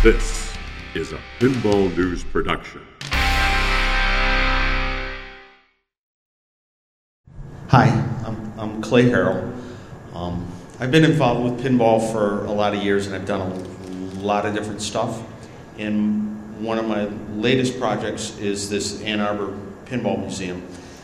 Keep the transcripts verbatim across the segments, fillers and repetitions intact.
This is a Pinball News production. Hi, I'm, I'm Clay Harrell. Um, I've been involved with pinball for a lot of years, and I've done a lot of different stuff. And one of my latest projects is this Ann Arbor Pinball Museum.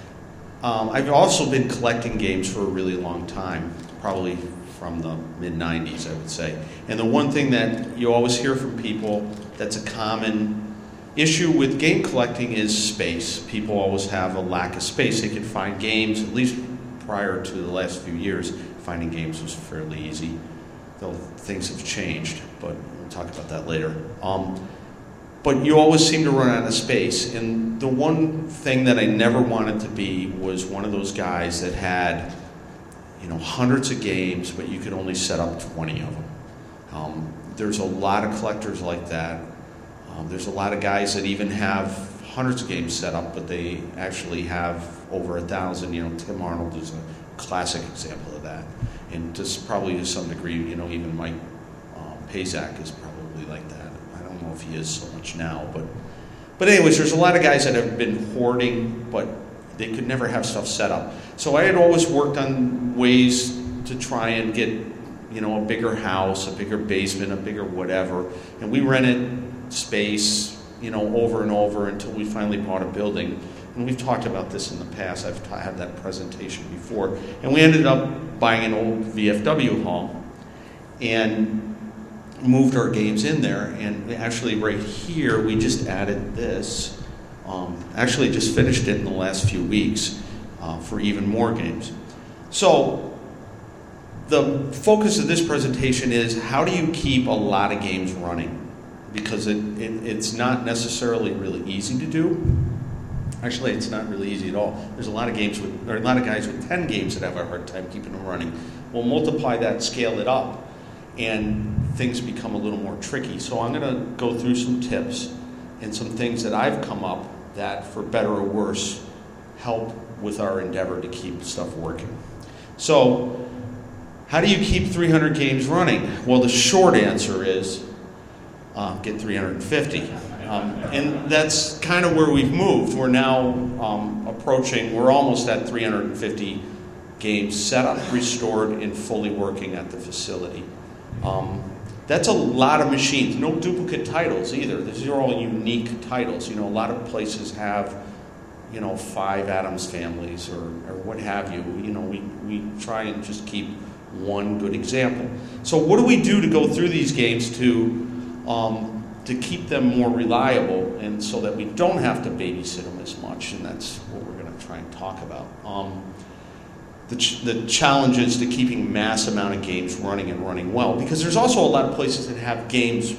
Um, I've also been collecting games for a really long time, probably from the mid nineties, I would say. And the one thing that you always hear from people that's a common issue with game collecting is space. People always have a lack of space. They can find games, at least prior to the last few years, finding games was fairly easy, though things have changed, but we'll talk about that later. Um, but you always seem to run out of space, and the one thing that I never wanted to be was one of those guys that had, you know, hundreds of games, but you could only set up twenty of them. Um, there's a lot of collectors like that. Um, there's a lot of guys that even have hundreds of games set up, but they actually have over a thousand. You know, Tim Arnold is a classic example of that. And just probably to some degree, you know, even Mike um, Pazak is probably like that. I don't know if he is so much now, but but anyways, there's a lot of guys that have been hoarding, but they could never have stuff set up. So I had always worked on ways to try and get, you know, a bigger house, a bigger basement, a bigger whatever. And we rented space, you know, over and over until we finally bought a building. And we've talked about this in the past. I've t- had that presentation before. And we ended up buying an old V F W hall and moved our games in there. And actually right here, we just added this. Um, actually just finished it in the last few weeks uh, for even more games. So the focus of this presentation is how do you keep a lot of games running? Because it, it, it's not necessarily really easy to do. Actually, it's not really easy at all. There's a lot of games with, there are a lot of guys with ten games that have a hard time keeping them running. We'll multiply that, scale it up, and things become a little more tricky. So I'm going to go through some tips and some things that I've come up that, for better or worse, help with our endeavor to keep stuff working. So, how do you keep three hundred games running? Well, the short answer is uh, get three hundred fifty. Um, and that's kind of where we've moved. We're now um, approaching, we're almost at three hundred fifty games set up, restored, and fully working at the facility. Um, That's a lot of machines. No duplicate titles either. These are all unique titles. You know, a lot of places have, you know, five Addams families or, or what have you. You know, we, we try and just keep one good example. So what do we do to go through these games to um, to keep them more reliable and so that we don't have to babysit them as much? And that's what we're going to try and talk about. Um, The, ch- the challenges to keeping mass amount of games running and running well, because there's also a lot of places that have games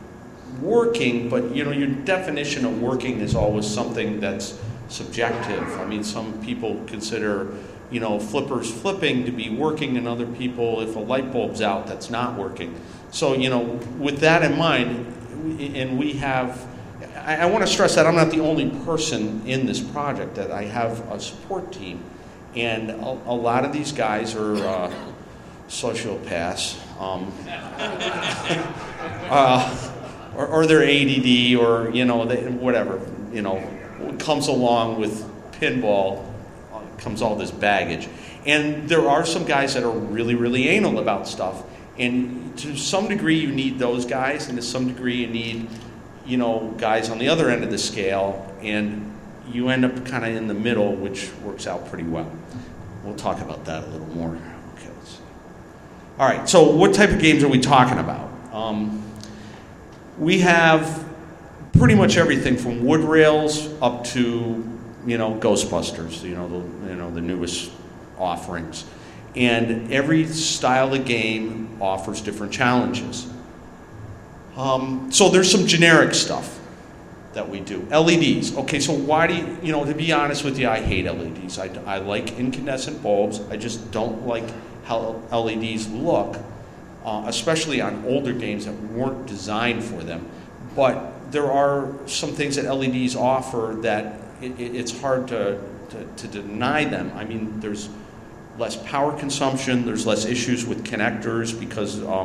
working, but you know, your definition of working is always something that's subjective. I mean, some people consider, you know, flippers flipping to be working, and other people, if a light bulb's out, that's not working. So, you know, with that in mind, and we have, I, I want to stress that I'm not the only person in this project, that I have a support team. And a, a lot of these guys are uh, sociopaths, um, uh, or, or they're A D D, or you know, they, whatever. You know, what comes along with pinball uh, comes all this baggage. And there are some guys that are really, really anal about stuff. And to some degree, you need those guys, and to some degree, you need, you know, guys on the other end of the scale. And you end up kind of in the middle, which works out pretty well. We'll talk about that a little more. Okay, let's see. All right, so what type of games are we talking about? Um, we have pretty much everything from wood rails up to, you know, Ghostbusters, you know, the, you know, the newest offerings. And every style of game offers different challenges. Um, so there's some generic stuff that we do. L E Ds. Okay, so why do you, you know, to be honest with you, I hate L E Ds. I, I like incandescent bulbs. I just don't like how L E Ds look, uh, especially on older games that weren't designed for them. But there are some things that L E Ds offer that it, it, it's hard to, to, to deny them. I mean, there's less power consumption, there's less issues with connectors because um,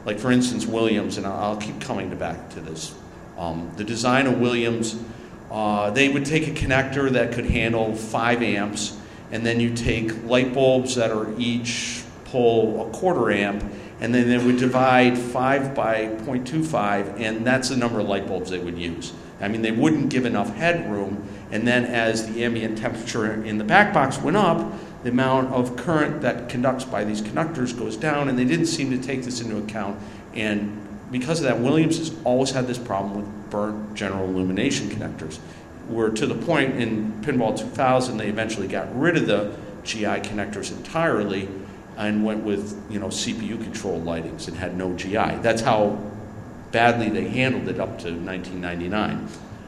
Like for instance, Williams, and I'll, I'll keep coming to back to this. Um, the design of Williams, uh, they would take a connector that could handle five amps, and then you take light bulbs that are each pull a quarter amp, and then they would divide five by zero point two five, and that's the number of light bulbs they would use. I mean, they wouldn't give enough headroom, and then as the ambient temperature in the back box went up, the amount of current that conducts by these conductors goes down, and they didn't seem to take this into account. And because of that, Williams has always had this problem with burnt general illumination connectors, where to the point in Pinball two thousand, they eventually got rid of the G I connectors entirely and went with, you know, C P U-controlled lightings and had no G I. That's how badly they handled it up to nineteen ninety-nine.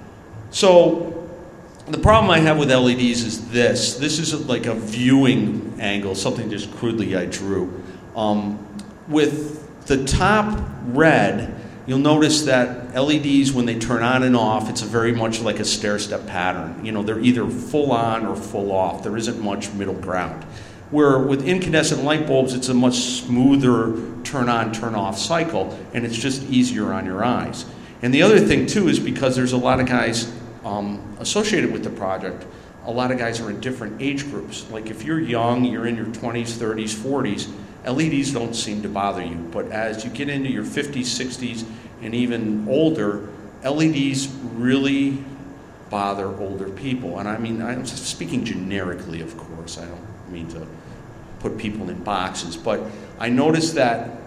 So the problem I have with L E Ds is this. This is like a viewing angle, something just crudely I drew. Um, with the top red, you'll notice that L E Ds, when they turn on and off, it's a very much like a stair-step pattern. You know, they're either full on or full off. There isn't much middle ground. Where with incandescent light bulbs, it's a much smoother turn on, turn off cycle, and it's just easier on your eyes. And the other thing too is because there's a lot of guys um, associated with the project, a lot of guys are in different age groups. Like if you're young, you're in your twenties, thirties, forties, L E Ds don't seem to bother you. But as you get into your fifties, sixties, and even older, L E Ds really bother older people. And I mean, I'm speaking generically, of course. I don't mean to put people in boxes, but I noticed that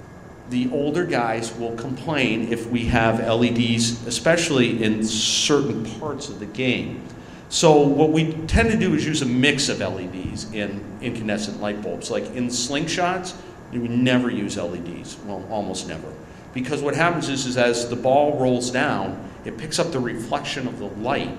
the older guys will complain if we have L E Ds, especially in certain parts of the game. So what we tend to do is use a mix of L E Ds in incandescent light bulbs. Like in slingshots, we never use L E Ds, well, almost never. Because what happens is, is as the ball rolls down, it picks up the reflection of the light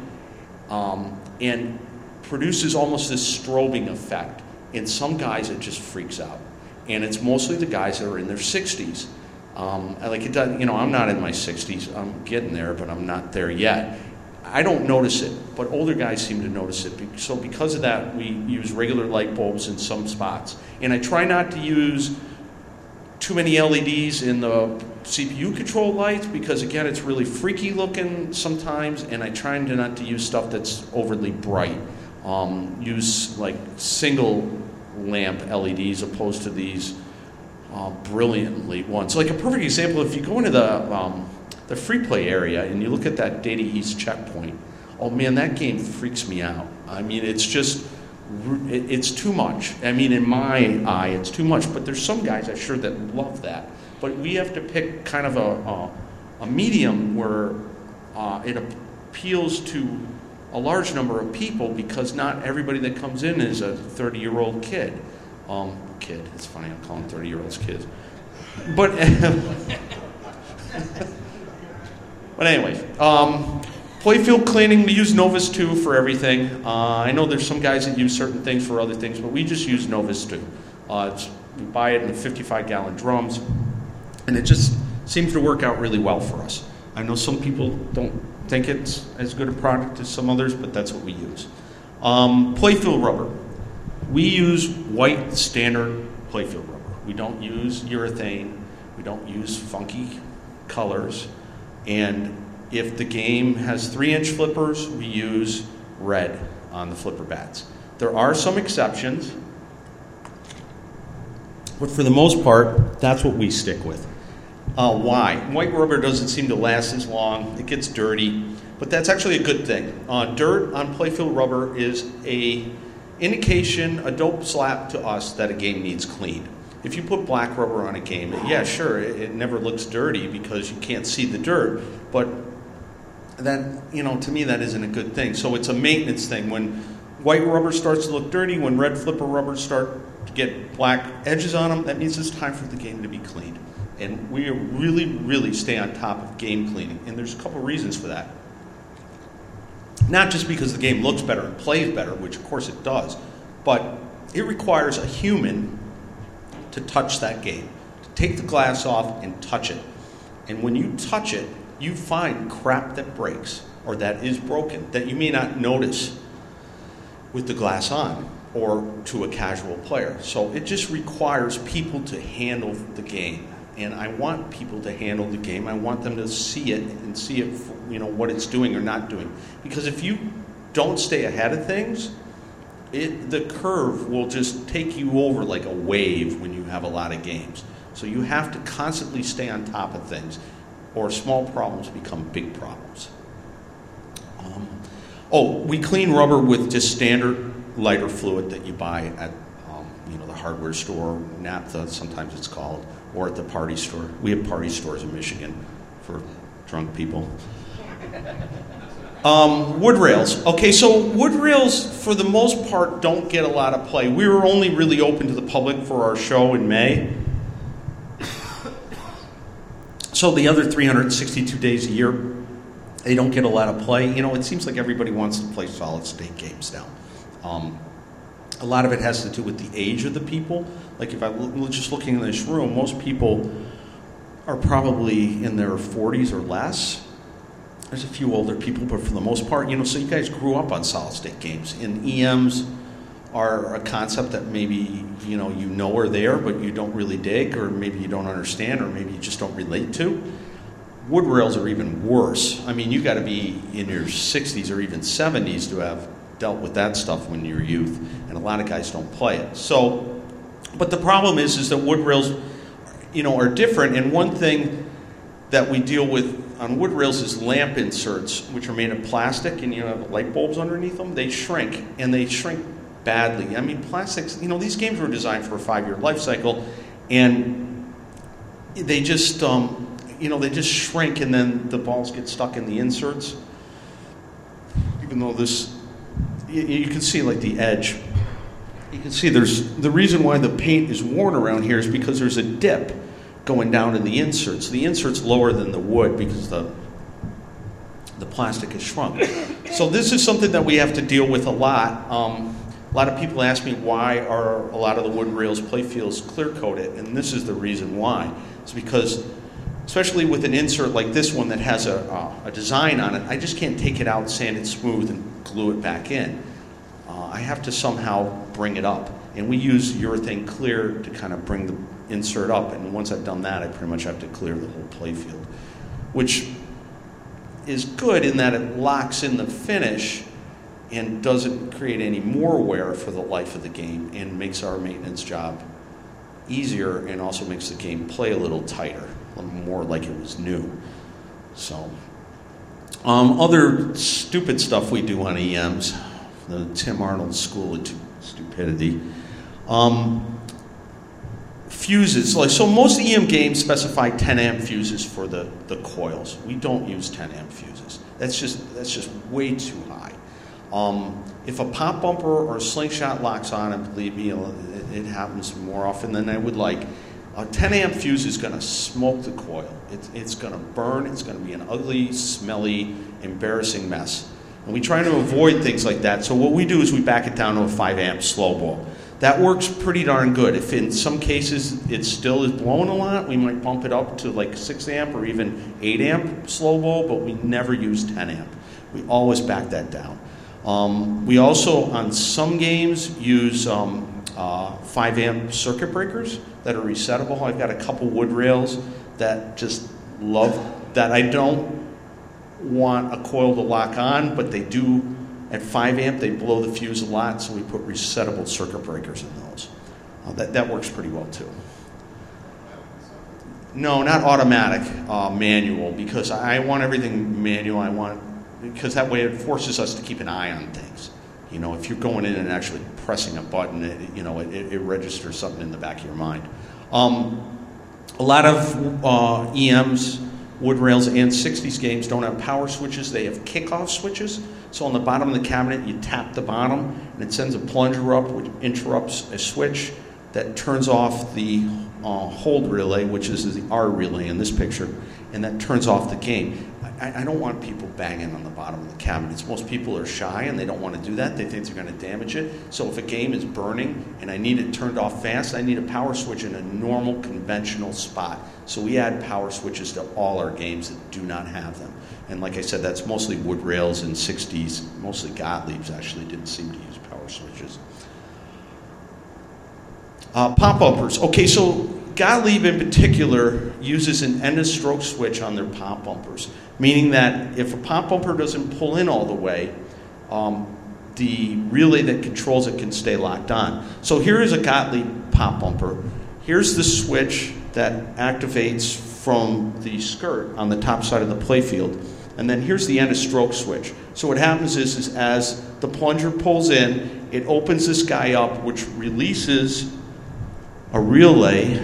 um, and produces almost this strobing effect. In some guys, it just freaks out. And it's mostly the guys that are in their sixties. Um, like it does, you know, I'm not in my sixties. I'm getting there, but I'm not there yet. I don't notice it, but older guys seem to notice it. So because of that, we use regular light bulbs in some spots. And I try not to use too many L E Ds in the C P U-controlled lights because, again, it's really freaky looking sometimes, and I try not to use stuff that's overly bright. Um, use like single lamp L E Ds opposed to these uh, brilliantly ones. So like a perfect example, if you go into the um, the free play area and you look at that Data East checkpoint, oh man, that game freaks me out. I mean, it's just, it, it's too much. I mean, in my eye, it's too much, but there's some guys I'm sure that love that. But we have to pick kind of a, a, a medium where uh, it appeals to a large number of people because not everybody that comes in is a thirty-year-old kid. Um, kid, it's funny, I'm calling thirty-year-olds kids. But, but anyways, um, playfield cleaning, we use Novus two for everything. Uh, I know there's some guys that use certain things for other things, but we just use Novus two. Uh, it's, we buy it in the fifty-five gallon drums, and it just seems to work out really well for us. I know some people don't think it's as good a product as some others, but that's what we use. Um, playfield rubber. We use white standard playfield rubber. We don't use urethane. We don't use funky colors. And if the game has three inch flippers, we use red on the flipper bats. There are some exceptions, but for the most part, that's what we stick with. Uh, why? White rubber doesn't seem to last as long. It gets dirty, but that's actually a good thing. Uh, dirt on playfield rubber is a indication, a dope slap to us that a game needs cleaned. If you put black rubber on a game, yeah, sure, it, it never looks dirty because you can't see the dirt, but that, you know, to me that isn't a good thing. So it's a maintenance thing. When white rubber starts to look dirty, when red flipper rubbers start to get black edges on them, that means it's time for the game to be cleaned. And we really, really stay on top of game cleaning. And there's a couple reasons for that. Not just because the game looks better and plays better, which of course it does, but it requires a human to touch that game, to take the glass off and touch it. And when you touch it, you find crap that breaks or that is broken that you may not notice with the glass on or to a casual player. So it just requires people to handle the game. And I want people to handle the game. I want them to see it and see it, for, you know, what it's doing or not doing. Because if you don't stay ahead of things, it, the curve will just take you over like a wave when you have a lot of games. So you have to constantly stay on top of things, or small problems become big problems. Um, oh, we clean rubber with just standard lighter fluid that you buy at um, you know, the hardware store, naphtha sometimes it's called, or at the party store. We have party stores in Michigan for drunk people. Um, wood rails. Okay, so wood rails, for the most part, don't get a lot of play. We were only really open to the public for our show in May. So the other three hundred sixty-two days a year, they don't get a lot of play. You know, it seems like everybody wants to play solid-state games now. Um, a lot of it has to do with the age of the people. Like if I'm just looking in this room, most people are probably in their forties or less. There's a few older people, but for the most part, you know, so you guys grew up on solid-state games. And E Ms are a concept that maybe, you know, you know are there, but you don't really dig, or maybe you don't understand, or maybe you just don't relate to. Wood rails are even worse. I mean, you got to be in your sixties or even seventies to have dealt with that stuff when you're youth, and a lot of guys don't play it. So, but the problem is, is that wood rails, you know, are different, and one thing that we deal with on wood rails is lamp inserts, which are made of plastic, and you have light bulbs underneath them. They shrink, and they shrink badly. I mean, plastics, you know, these games were designed for a five-year life cycle, and they just, um, you know, they just shrink, and then the balls get stuck in the inserts. Even though this, you, you can see like the edge. You can see there's, the reason why the paint is worn around here is because there's a dip going down in the inserts. The insert's lower than the wood because the the plastic is shrunk. So this is something that we have to deal with a lot. Um, a lot of people ask me why are a lot of the wood rails playfields clear coated, and this is the reason why. It's because, especially with an insert like this one that has a, uh, a design on it, I just can't take it out, sand it smooth, and glue it back in. Uh, I have to somehow bring it up. And we use urethane clear to kind of bring the insert up, and once I've done that, I pretty much have to clear the whole playfield, which is good in that it locks in the finish and doesn't create any more wear for the life of the game, and makes our maintenance job easier, and also makes the game play a little tighter, a little more like it was new. So, um, other stupid stuff we do on E Ms, the Tim Arnold School of Stupidity. Um, fuses, like, so most E M games specify ten amp fuses for the, the coils. We don't use ten amp fuses. That's just that's just way too high. Um, if a pop bumper or a slingshot locks on, and believe me, it, it happens more often than I would like, a ten amp fuse is going to smoke the coil. It, it's going to burn. It's going to be an ugly, smelly, embarrassing mess. And we try to avoid things like that. So what we do is we back it down to a five amp slow ball. That works pretty darn good. If in some cases it still is blowing a lot, we might bump it up to like six amp or even eight amp slow ball, but we never use ten amp. We always back that down. Um, we also, on some games, use um, uh, five amp circuit breakers that are resettable. I've got a couple wood rails that just love that. I don't want a coil to lock on, but they do. At five amp, they blow the fuse a lot, so we put resettable circuit breakers in those. Uh, that, that works pretty well, too. No, not automatic, uh, manual, because I want everything manual. I want, because that way it forces us to keep an eye on things. You know, if you're going in and actually pressing a button, it, you know, it, it registers something in the back of your mind. Um, a lot of uh, E Ms, wood rails, and sixties games don't have power switches. They have kickoff switches. So on the bottom of the cabinet, you tap the bottom, and it sends a plunger up, which interrupts a switch that turns off the uh, hold relay, which is the R relay in this picture, and that turns off the game. I, I don't want people banging on the bottom of the cabinets. Most people are shy, and they don't want to do that. They think they're going to damage it. So if a game is burning and I need it turned off fast, I need a power switch in a normal, conventional spot. So we add power switches to all our games that do not have them. And like I said, that's mostly wood rails and sixties. Mostly Gottliebs actually didn't seem to use power switches. Uh, pop bumpers. Okay, so Gottlieb in particular uses an end of stroke switch on their pop bumpers, meaning that if a pop bumper doesn't pull in all the way, um, the relay that controls it can stay locked on. So here is a Gottlieb pop bumper. Here's the switch that activates from the skirt on the top side of the playfield. And then here's the end of stroke switch. So what happens is, is as the plunger pulls in, it opens this guy up, which releases a relay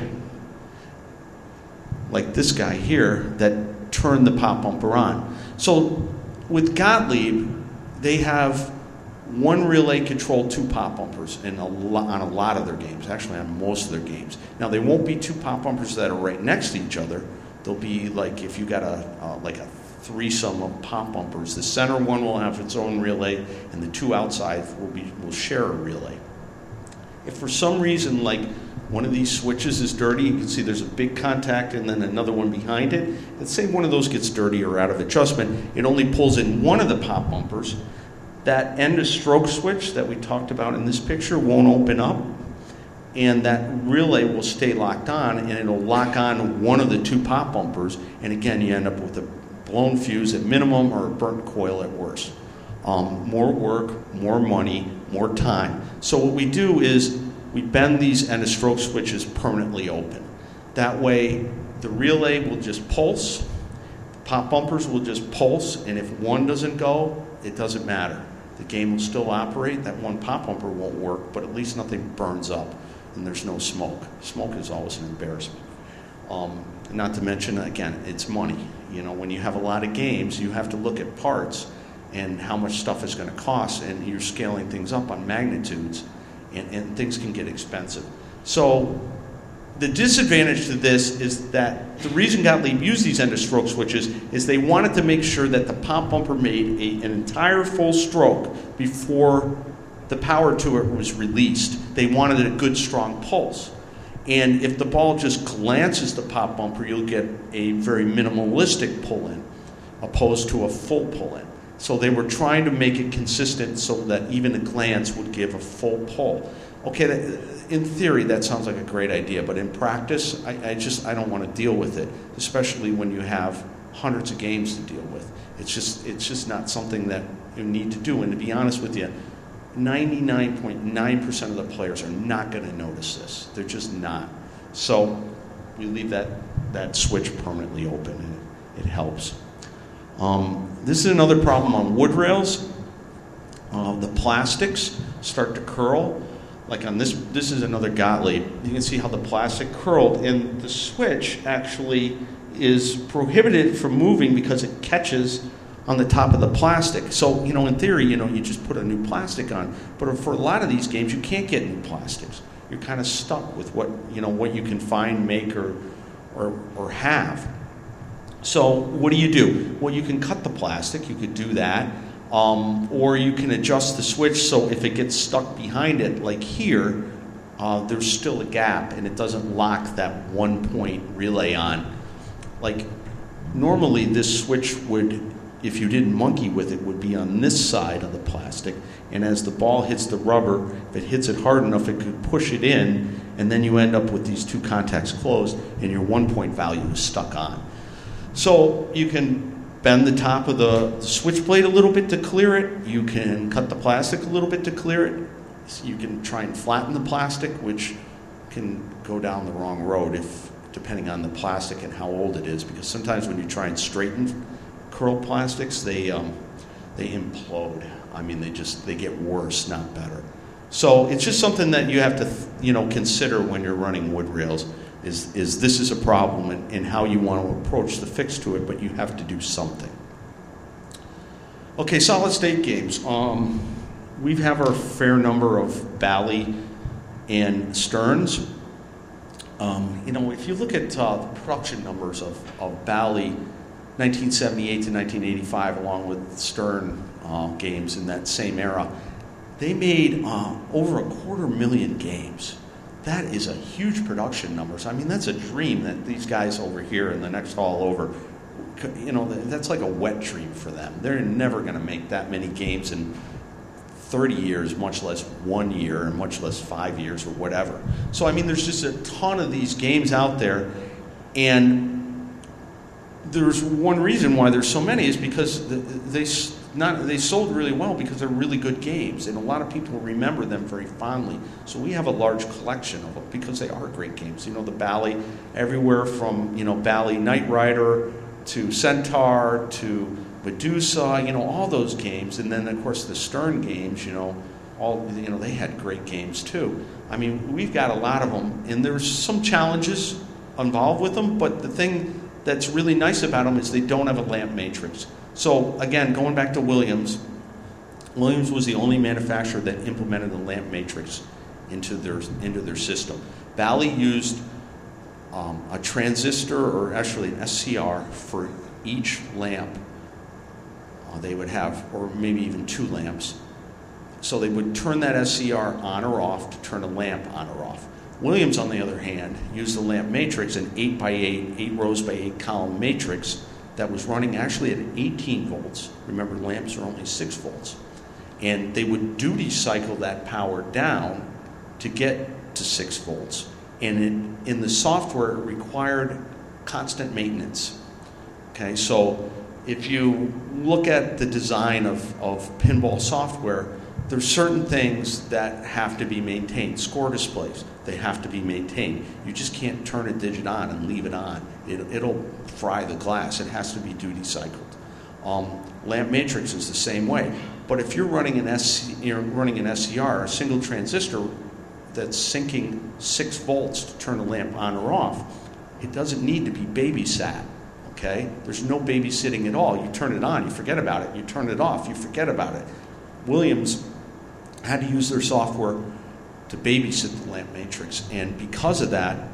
like this guy here that turned the pop bumper on. So with Gottlieb, they have one relay control two pop bumpers in a lo- on a lot of their games, actually on most of their games. Now they won't be two pop bumpers that are right next to each other. They'll be like if you got a uh, like a threesome of pop bumpers. The center one will have its own relay, and the two outside will be will share a relay. If for some reason, like one of these switches is dirty, you can see there's a big contact and then another one behind it. Let's say one of those gets dirty or out of adjustment, it only pulls in one of the pop bumpers. That end of stroke switch that we talked about in this picture won't open up, and that relay will stay locked on, and it'll lock on one of the two pop bumpers, and again, you end up with a blown fuse at minimum or a burnt coil at worst. Um, more work, more money, more time. So what we do is we bend these end of stroke switches permanently open. That way, the relay will just pulse, the pop bumpers will just pulse, and if one doesn't go, it doesn't matter. The game will still operate. That one pop bumper won't work, but at least nothing burns up and there's no smoke. Smoke is always an embarrassment. Um, not to mention, again, it's money. You know, when you have a lot of games, you have to look at parts and how much stuff is going to cost, and you're scaling things up on magnitudes, and, and things can get expensive. So the disadvantage to this is that the reason Gottlieb used these end of stroke switches is they wanted to make sure that the pop bumper made a, an entire full stroke before the power to it was released. They wanted a good strong pulse. And if the ball just glances the pop bumper, you'll get a very minimalistic pull-in opposed to a full pull-in. So they were trying to make it consistent so that even a glance would give a full pull. Okay, that, in theory, that sounds like a great idea, but in practice, I, I just I don't want to deal with it, especially when you have hundreds of games to deal with. It's just it's just not something that you need to do. And to be honest with you, ninety-nine point nine percent of the players are not going to notice this. They're just not. So we leave that that switch permanently open, and it, it helps. Um, this is another problem on wood rails. Uh, the plastics start to curl. Like on this, this is another Gottlieb. You can see how the plastic curled, and the switch actually is prohibited from moving because it catches on the top of the plastic. So, you know, in theory, you know, you just put a new plastic on. But for a lot of these games, you can't get new plastics. You're kind of stuck with what, you know, what you can find, make, or, or, or have. So what do you do? Well, you can cut the plastic. You could do that. Um, or you can adjust the switch so if it gets stuck behind it, like here, uh, there's still a gap and it doesn't lock that one point relay on. Like normally this switch would, if you didn't monkey with it, would be on this side of the plastic, and as the ball hits the rubber, if it hits it hard enough, it could push it in, and then you end up with these two contacts closed and your one point value is stuck on. So you can bend the top of the, the switch blade a little bit to clear it. You can cut the plastic a little bit to clear it. So you can try and flatten the plastic, which can go down the wrong road if depending on the plastic and how old it is, because sometimes when you try and straighten curl plastics, they um, they implode. I mean, they just they get worse, not better. So it's just something that you have to you know consider when you're running wood rails. Is, is this is a problem and, and how you want to approach the fix to it, but you have to do something. Okay, solid state games. Um, we have our fair number of Bally and Stearns. Um, you know, if you look at uh, the production numbers of, of Bally, nineteen seventy-eight to nineteen eighty-five, along with Stern uh, games in that same era, they made uh, over a quarter million games. That is a huge production numbers. I mean, that's a dream that these guys over here in the next hall over, you know, that's like a wet dream for them. They're never going to make that many games in thirty years, much less one year, and much less five years or whatever. So, I mean, there's just a ton of these games out there, and there's one reason why there's so many is because they not they sold really well because they're really good games, and a lot of people remember them very fondly. So we have a large collection of them because they are great games. You know, the Bally, everywhere from, you know, Bally Knight Rider to Centaur to Medusa, you know, all those games, and then of course the Stern games, you know, all, you know, they had great games too. I mean, we've got a lot of them, and there's some challenges involved with them, but the thing that's really nice about them is they don't have a lamp matrix. So again, going back to Williams, Williams was the only manufacturer that implemented a lamp matrix into their into their system. Bally used um, a transistor, or actually an S C R, for each lamp. Uh, they would have, or maybe even two lamps. So they would turn that S C R on or off to turn a lamp on or off. Williams, on the other hand, used the lamp matrix, an eight by eight, eight rows by eight column matrix that was running actually at eighteen volts. Remember, lamps are only six volts. And they would duty cycle that power down to get to six volts. And it, in the software, it required constant maintenance. Okay, so if you look at the design of, of pinball software, there's certain things that have to be maintained. Score displays, they have to be maintained. You just can't turn a digit on and leave it on. It, it'll fry the glass. It has to be duty cycled. Um, lamp matrix is the same way. But if you're running an, S C, you're running an S C R, a single transistor that's syncing six volts to turn a lamp on or off, it doesn't need to be babysat. Okay? There's no babysitting at all. You turn it on, you forget about it. You turn it off, you forget about it. Williams had to use their software to babysit the lamp matrix, and because of that,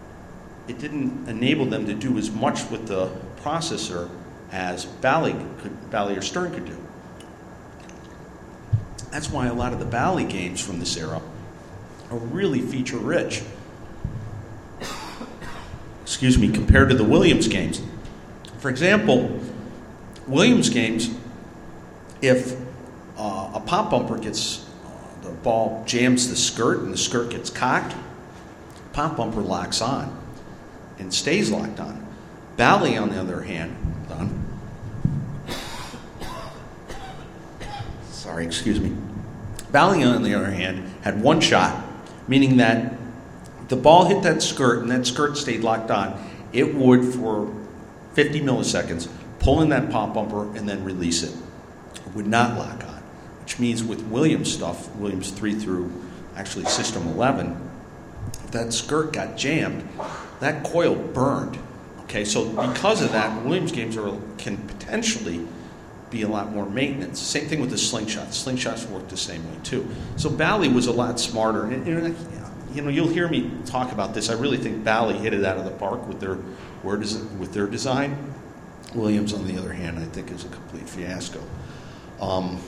it didn't enable them to do as much with the processor as Bally could, Bally or Stern could do. That's why a lot of the Bally games from this era are really feature-rich. Excuse me, compared to the Williams games. For example, Williams games, if uh, a pop bumper gets, uh, the ball jams the skirt and the skirt gets cocked, pop bumper locks on and stays locked on. Bally, on the other hand, done. Sorry, excuse me. Bally, on the other hand, had one shot, meaning that the ball hit that skirt and that skirt stayed locked on. It would, for fifty milliseconds, pull in that pop bumper and then release it. It would not lock on, which means with Williams stuff, Williams three through actually System eleven, if that skirt got jammed, that coil burned. Okay, so because of that, Williams games are, can potentially be a lot more maintenance. Same thing with the slingshots. Slingshots work the same way too. So Bally was a lot smarter. And, and, you know, you'll hear me talk about this. I really think Bally hit it out of the park with their with their design. Williams, on the other hand, I think is a complete fiasco. Um,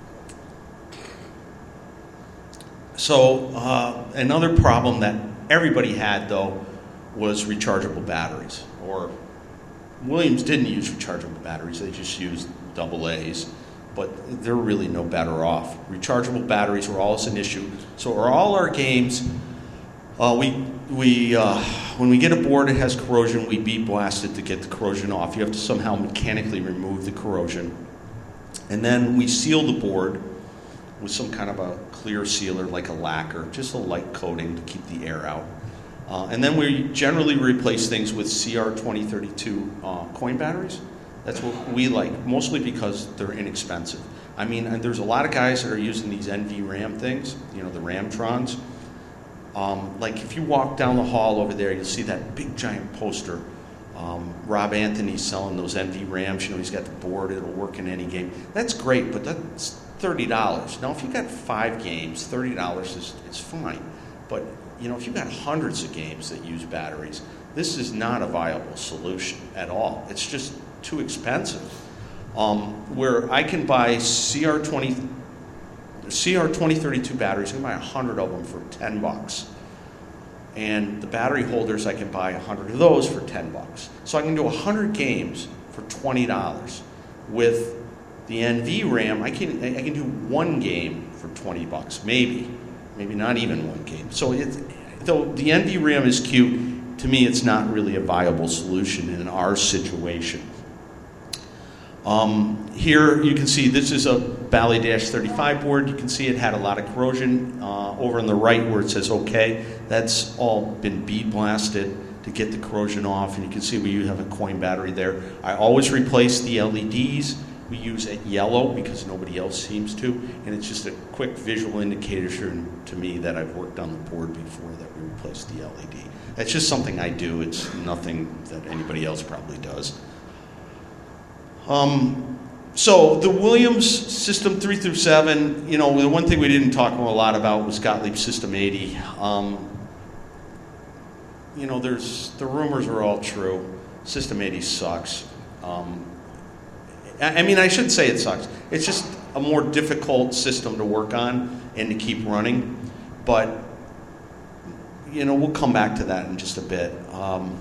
so uh, another problem that everybody had, though, was rechargeable batteries. Or Williams didn't use rechargeable batteries. They just used double A's. But they're really no better off. Rechargeable batteries were always an issue. So are all our games, uh, we we uh, when we get a board that has corrosion, we bead blast it to get the corrosion off. You have to somehow mechanically remove the corrosion. And then we seal the board with some kind of a clear sealer like a lacquer, just a light coating to keep the air out. Uh, and then we generally replace things with C R twenty thirty-two uh, coin batteries. That's what we like, mostly because they're inexpensive. I mean, and there's a lot of guys that are using these N V RAM things, you know, the Ramtrons. Um, like if you walk down the hall over there, you'll see that big giant poster. Um, Rob Anthony's selling those N V RAMs. You know, he's got the board, it'll work in any game. That's great, but that's thirty dollars. Now, if you've got five games, thirty dollars is, is fine. But, you know, if you've got hundreds of games that use batteries, this is not a viable solution at all. It's just too expensive. Um, where I can buy C R twenty thirty-two batteries, I can buy one hundred of them for ten bucks. And the battery holders, I can buy one hundred of those for ten bucks. So I can do one hundred games for twenty dollars. With the N V RAM, I can I can do one game for twenty bucks, maybe, maybe not even one game. So it, though the N V RAM is cute, to me it's not really a viable solution in our situation. Um, here you can see this is a Bally thirty-five board. You can see it had a lot of corrosion. Uh, over on the right where it says OK, that's all been bead blasted to get the corrosion off. And you can see we have a coin battery there. I always replace the L E Ds. We use it yellow because nobody else seems to. And it's just a quick visual indicator to me that I've worked on the board before that we replace the L E D. That's just something I do. It's nothing that anybody else probably does. Um, so the Williams System three through seven, you know, the one thing we didn't talk a lot about was Gottlieb System eighty. Um, you know, there's the rumors are all true. System eighty sucks. Um, I, I mean, I shouldn't say it sucks. It's just a more difficult system to work on and to keep running. But, you know, we'll come back to that in just a bit. Um,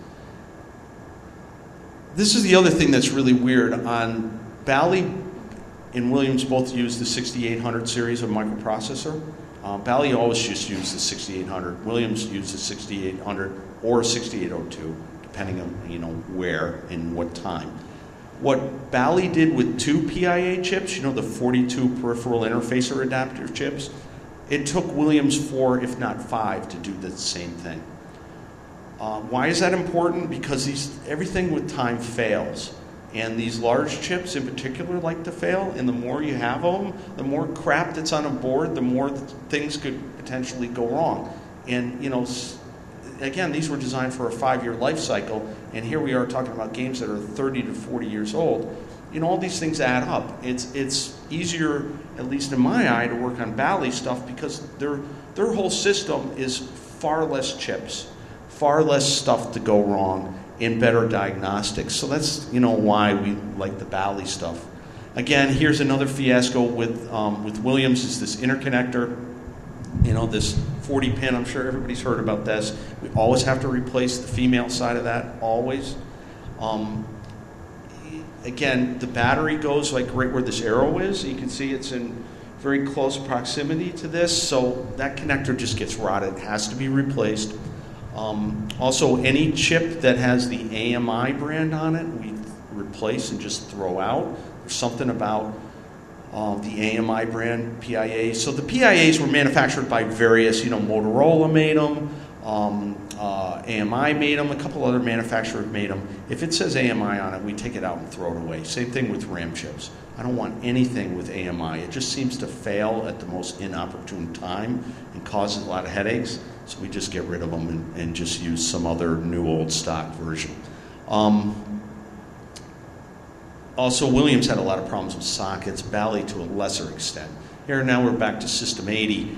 This is the other thing that's really weird. On Bally and Williams both use the sixty-eight hundred series of microprocessor. Um, Bally always just used the sixty-eight hundred. Williams used the sixty-eight hundred or sixty-eight oh two, depending on, you know, where and what time. What Bally did with two P I A chips, you know, the forty-two peripheral interfacer adapter chips, it took Williams four, if not five, to do the same thing. Uh, why is that important? Because these, everything with time fails. And these large chips in particular like to fail, and the more you have of them, the more crap that's on a board, the more things could potentially go wrong. And, you know, again, these were designed for a five-year life cycle, and here we are talking about games that are thirty to forty years old. You know, all these things add up. It's it's easier, at least in my eye, to work on Bally stuff because their their whole system is far less chips, far less stuff to go wrong, and better diagnostics. So that's, you know, why we like the Bally stuff. Again, here's another fiasco with um, with Williams is this interconnector. You know, this forty pin, I'm sure everybody's heard about this. We always have to replace the female side of that, always. Um, again, the battery goes like right where this arrow is. You can see it's in very close proximity to this, so that connector just gets rotted. It has to be replaced. Um, also, any chip that has the A M I brand on it, we replace and just throw out. There's something about uh, the A M I brand P I As. So the P I As were manufactured by various, you know, Motorola made them, um, uh, A M I made them, a couple other manufacturers made them. If it says A M I on it, we take it out and throw it away. Same thing with RAM chips. I don't want anything with A M I. It just seems to fail at the most inopportune time and causes a lot of headaches. So we just get rid of them and, and just use some other new old stock version. Um, also, Williams had a lot of problems with sockets, Bally to a lesser extent. Here now we're back to System eighty.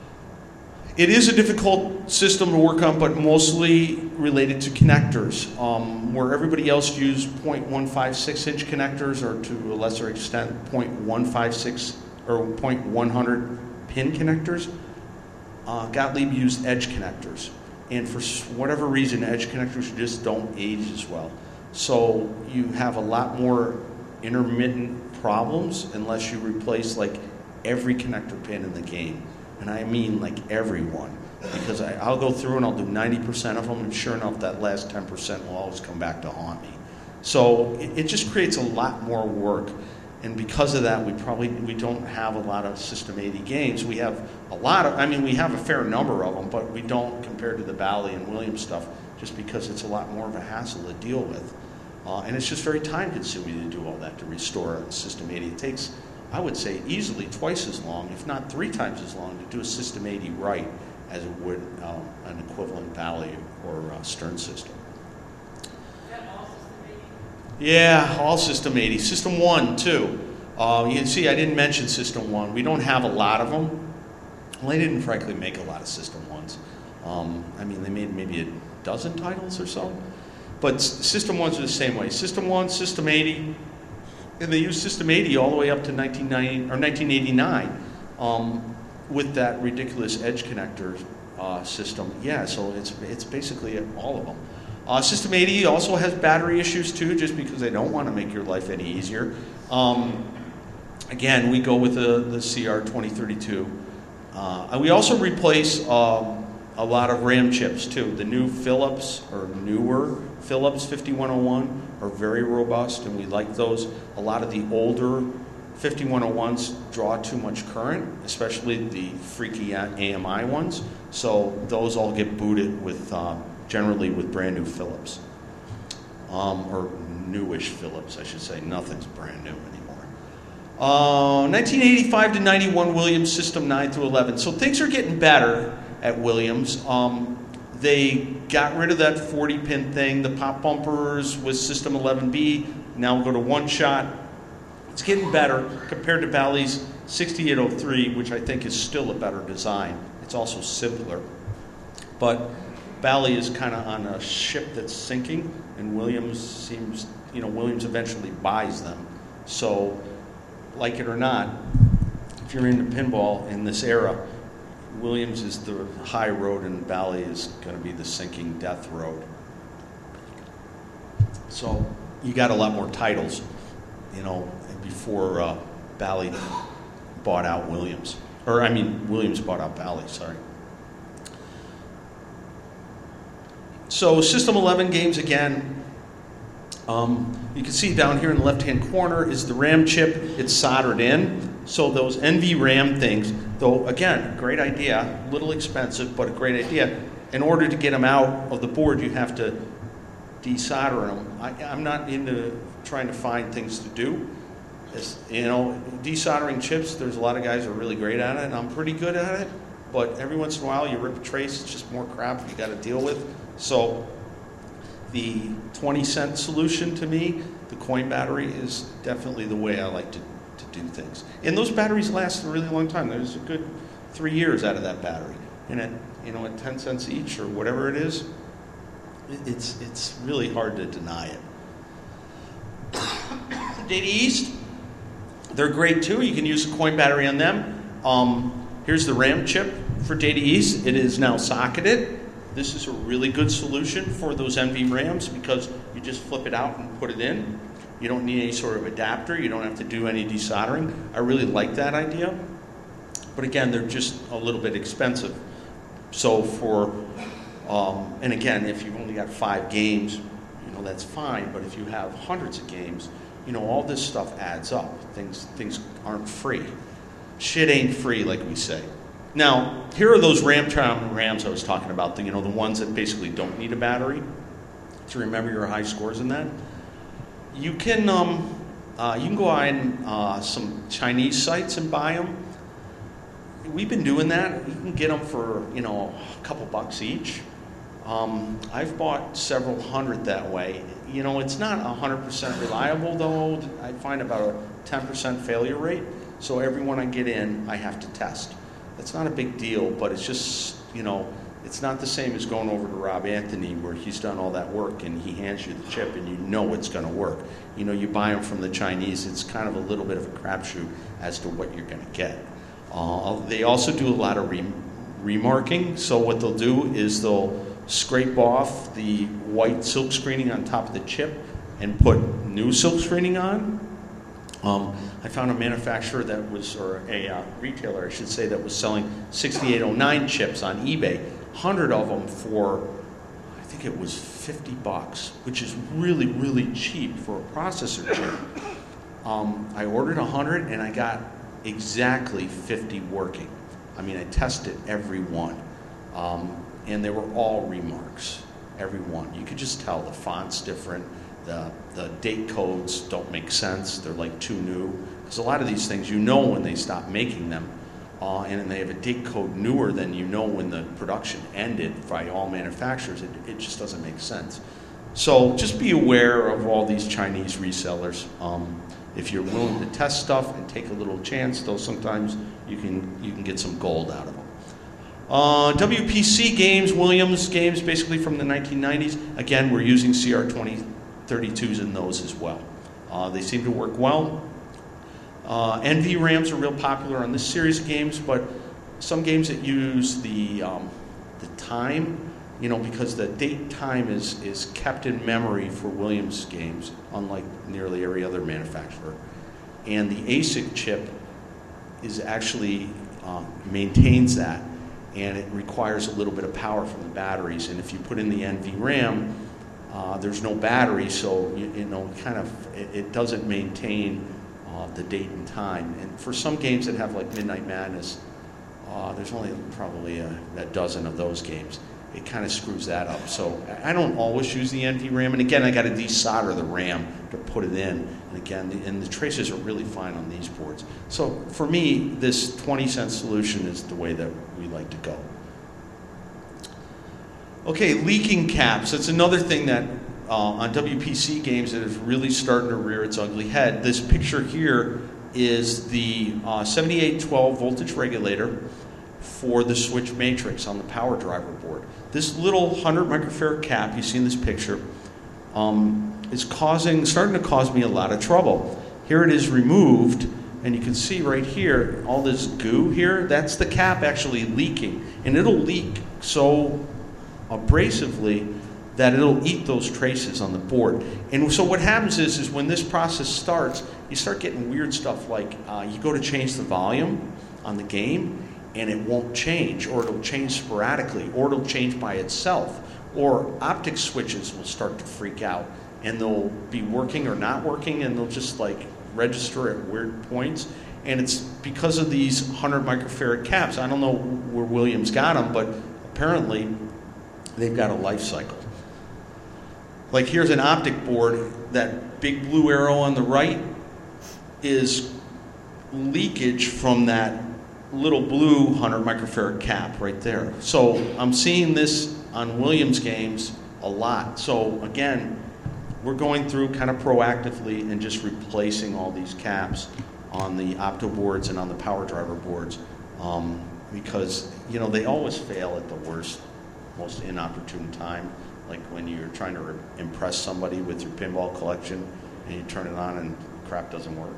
It is a difficult system to work on, but mostly related to connectors. Um, where everybody else used point one five six inch connectors, or to a lesser extent point one five six or point one hundred pin connectors, uh, Gottlieb used edge connectors. And for whatever reason, edge connectors just don't age as well. So you have a lot more intermittent problems unless you replace like every connector pin in the game. And I mean like everyone, because I, I'll go through and I'll do ninety percent of them, and sure enough, that last ten percent will always come back to haunt me. So it, it just creates a lot more work, and because of that, we probably we don't have a lot of System eighty games. We have a lot of, I mean, we have a fair number of them, but we don't compared to the Bally and Williams stuff, just because it's a lot more of a hassle to deal with. Uh, and it's just very time-consuming to do all that, to restore a System eighty. It takes, I would say, easily twice as long, if not three times as long, to do a System eighty right as it would um, an equivalent Bally or uh, Stern system. Is that all System eighty? Yeah, all System eighty. System one, too. Uh, you can see I didn't mention System one. We don't have a lot of them. Well, they didn't, frankly, make a lot of System ones. Um, I mean, they made maybe a dozen titles or so. But System ones are the same way. System one, System eighty, and they used System eighty all the way up to nineteen ninety or nineteen eighty-nine um, with that ridiculous edge connector uh, system. Yeah, so it's it's basically all of them. Uh, System eighty also has battery issues too, just because they don't want to make your life any easier. Um, again, we go with the, the C R twenty thirty-two. Uh, and we also replace um, a lot of RAM chips too. The new Philips or newer Philips fifty-one oh one are very robust, and we like those. A lot of the older fifty-one oh ones draw too much current, especially the freaky A M I ones. So those all get booted with uh, generally with brand new Philips, um, or newish Philips, I should say. Nothing's brand new anymore. Uh, nineteen eighty-five to ninety-one, Williams System nine through eleven. So things are getting better at Williams. Um, they got rid of that forty pin thing. The pop bumpers with System eleven B now we'll go to one shot. It's getting better compared to Bali's sixty-eight oh three, which I think is still a better design. It's also simpler. But Bali is kind of on a ship that's sinking, and Williams seems, you know, Williams eventually buys them. So, like it or not, if you're into pinball in this era, Williams is the high road and Bali is going to be the sinking death road. So, you got a lot more titles, you know, before uh, Bali bought out Williams. Or, I mean, Williams bought out Bali, sorry. So, System eleven games again. Um, you can see down here in the left-hand corner is the RAM chip. It's soldered in. So, those N V RAM things, though, again, great idea, a little expensive, but a great idea. In order to get them out of the board, you have to desolder them. I, I'm not into trying to find things to do. It's, you know, desoldering chips, there's a lot of guys who are really great at it, and I'm pretty good at it, but every once in a while you rip a trace, it's just more crap you got to deal with. So the twenty cent solution to me, the coin battery, is definitely the way I like to, to do things. And those batteries last a really long time. There's a good three years out of that battery. And at, you know, at ten cents each or whatever it is, it's, it's really hard to deny it. Data East, they're great too. You can use a coin battery on them. Um, here's the RAM chip for Data East. It is now socketed. This is a really good solution for those N V RAMs because you just flip it out and put it in. You don't need any sort of adapter. You don't have to do any desoldering. I really like that idea. But again, they're just a little bit expensive. So for, um, and again, if you've only got five games, you know, that's fine. But if you have hundreds of games, you know, all this stuff adds up. Things, things aren't free. Shit ain't free, like we say. Now, here are those RAM RAMs I was talking about, the, you know, the ones that basically don't need a battery to remember your high scores in that. You can, um, uh, you can go on uh, some Chinese sites and buy them. We've been doing that. You can get them for, you know, a couple bucks each. Um, I've bought several hundred that way. You know, it's not one hundred percent reliable, though. I find about a ten percent failure rate. So every one I get in, I have to test. That's not a big deal, but it's just, you know, it's not the same as going over to Rob Anthony where he's done all that work and he hands you the chip and you know it's going to work. You know, you buy them from the Chinese, it's kind of a little bit of a crapshoot as to what you're going to get. Uh, they also do a lot of re- remarking. So what they'll do is they'll scrape off the white silk screening on top of the chip and put new silk screening on. Um, I found a manufacturer that was, or a uh, retailer, I should say, that was selling sixty-eight oh nine chips on eBay, one hundred of them for, I think it was fifty bucks, which is really, really cheap for a processor chip. Um, I ordered one hundred and I got exactly fifty working. I mean, I tested every one, um, and they were all remarks, every one. You could just tell the font's different. The, the date codes don't make sense. They're like too new. Because a lot of these things, you know when they stop making them. Uh, and they have a date code newer than you know when the production ended by all manufacturers. It, it just doesn't make sense. So just be aware of all these Chinese resellers. Um, if you're willing to test stuff and take a little chance, though sometimes you can, you can get some gold out of them. Uh, W P C games, Williams games, basically from the nineteen nineties. Again, we're using C R twenty thirty-twos in those as well. Uh, they seem to work well. Uh, N V RAMs are real popular on this series of games, but some games that use the um, the time, you know, because the date time is, is kept in memory for Williams games, unlike nearly every other manufacturer. and the A S I C chip is actually uh, maintains that, and it requires a little bit of power from the batteries. And if you put in the N V RAM, uh, there's no battery, so you, you know, kind of it, it doesn't maintain uh, the date and time. And for some games that have like Midnight Madness, uh, there's only probably a, a dozen of those games. It kind of screws that up. So I don't always use the N V RAM. And again, I got to desolder the RAM to put it in. And again, the, and the traces are really fine on these boards. So for me, this twenty cent solution is the way that we like to go. Okay, leaking caps. That's another thing that uh, on W P C games that is really starting to rear its ugly head. This picture here is the uh, seventy-eight twelve voltage regulator for the switch matrix on the power driver board. This little one hundred microfarad cap you see in this picture um, is causing, starting to cause me a lot of trouble. Here it is removed, and you can see right here, all this goo here, that's the cap actually leaking. And it'll leak so abrasively that it'll eat those traces on the board. And so what happens is, is when this process starts, you start getting weird stuff like uh, you go to change the volume on the game, and it won't change, or it'll change sporadically, or it'll change by itself, or optic switches will start to freak out, and they'll be working or not working, and they'll just like register at weird points. And it's because of these one hundred microfarad caps. I don't know where Williams got them, but apparently they've got a life cycle. Like here's an optic board, that big blue arrow on the right is leakage from that little blue one hundred microfarad cap right there. So I'm seeing this on Williams games a lot. So again, we're going through kind of proactively and just replacing all these caps on the opto boards and on the power driver boards um, because, you know, they always fail at the worst, most inopportune time, like when you're trying to re- impress somebody with your pinball collection and you turn it on and crap doesn't work.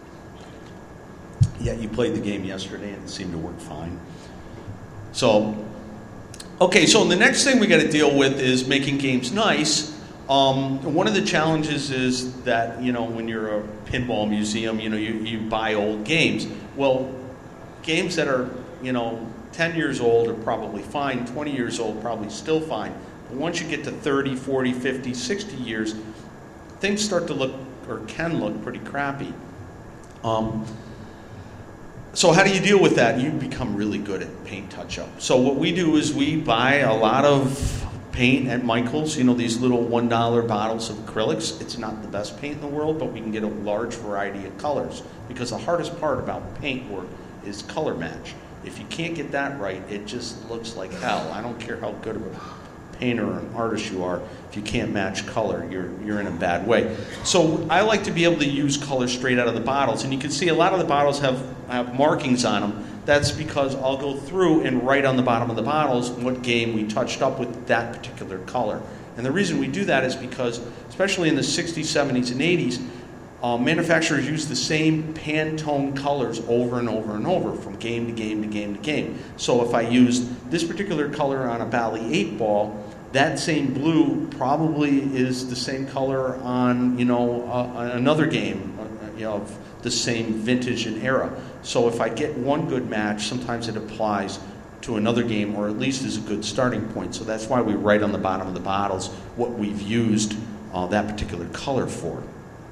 Yet you played the game yesterday and it seemed to work fine. So, okay, so the next thing we got to deal with is making games nice. Um, one of the challenges is that, you know, when you're a pinball museum, you know, you, you buy old games. Well, games that are, you know, ten years old are probably fine, twenty years old probably still fine. But once you get to thirty, forty, fifty, sixty years, things start to look, or can look, pretty crappy. Um, So how do you deal with that? You become really good at paint touch-up. So what we do is we buy a lot of paint at Michael's, you know, these little one dollar bottles of acrylics. It's not the best paint in the world, but we can get a large variety of colors because the hardest part about paint work is color match. If you can't get that right, it just looks like hell. I don't care how good of a painter or an artist you are. If you can't match color, you're you're in a bad way. So I like to be able to use color straight out of the bottles. And you can see a lot of the bottles have, have markings on them. That's because I'll go through and write on the bottom of the bottles what game we touched up with that particular color. And the reason we do that is because, especially in the sixties, seventies, and eighties, uh, manufacturers use the same Pantone colors over and over and over from game to game to game to game. So if I use this particular color on a Bally eight ball, that same blue probably is the same color on, you know, uh, another game, uh, you know, of the same vintage and era. So if I get one good match, sometimes it applies to another game, or at least is a good starting point. So that's why we write on the bottom of the bottles what we've used uh, that particular color for.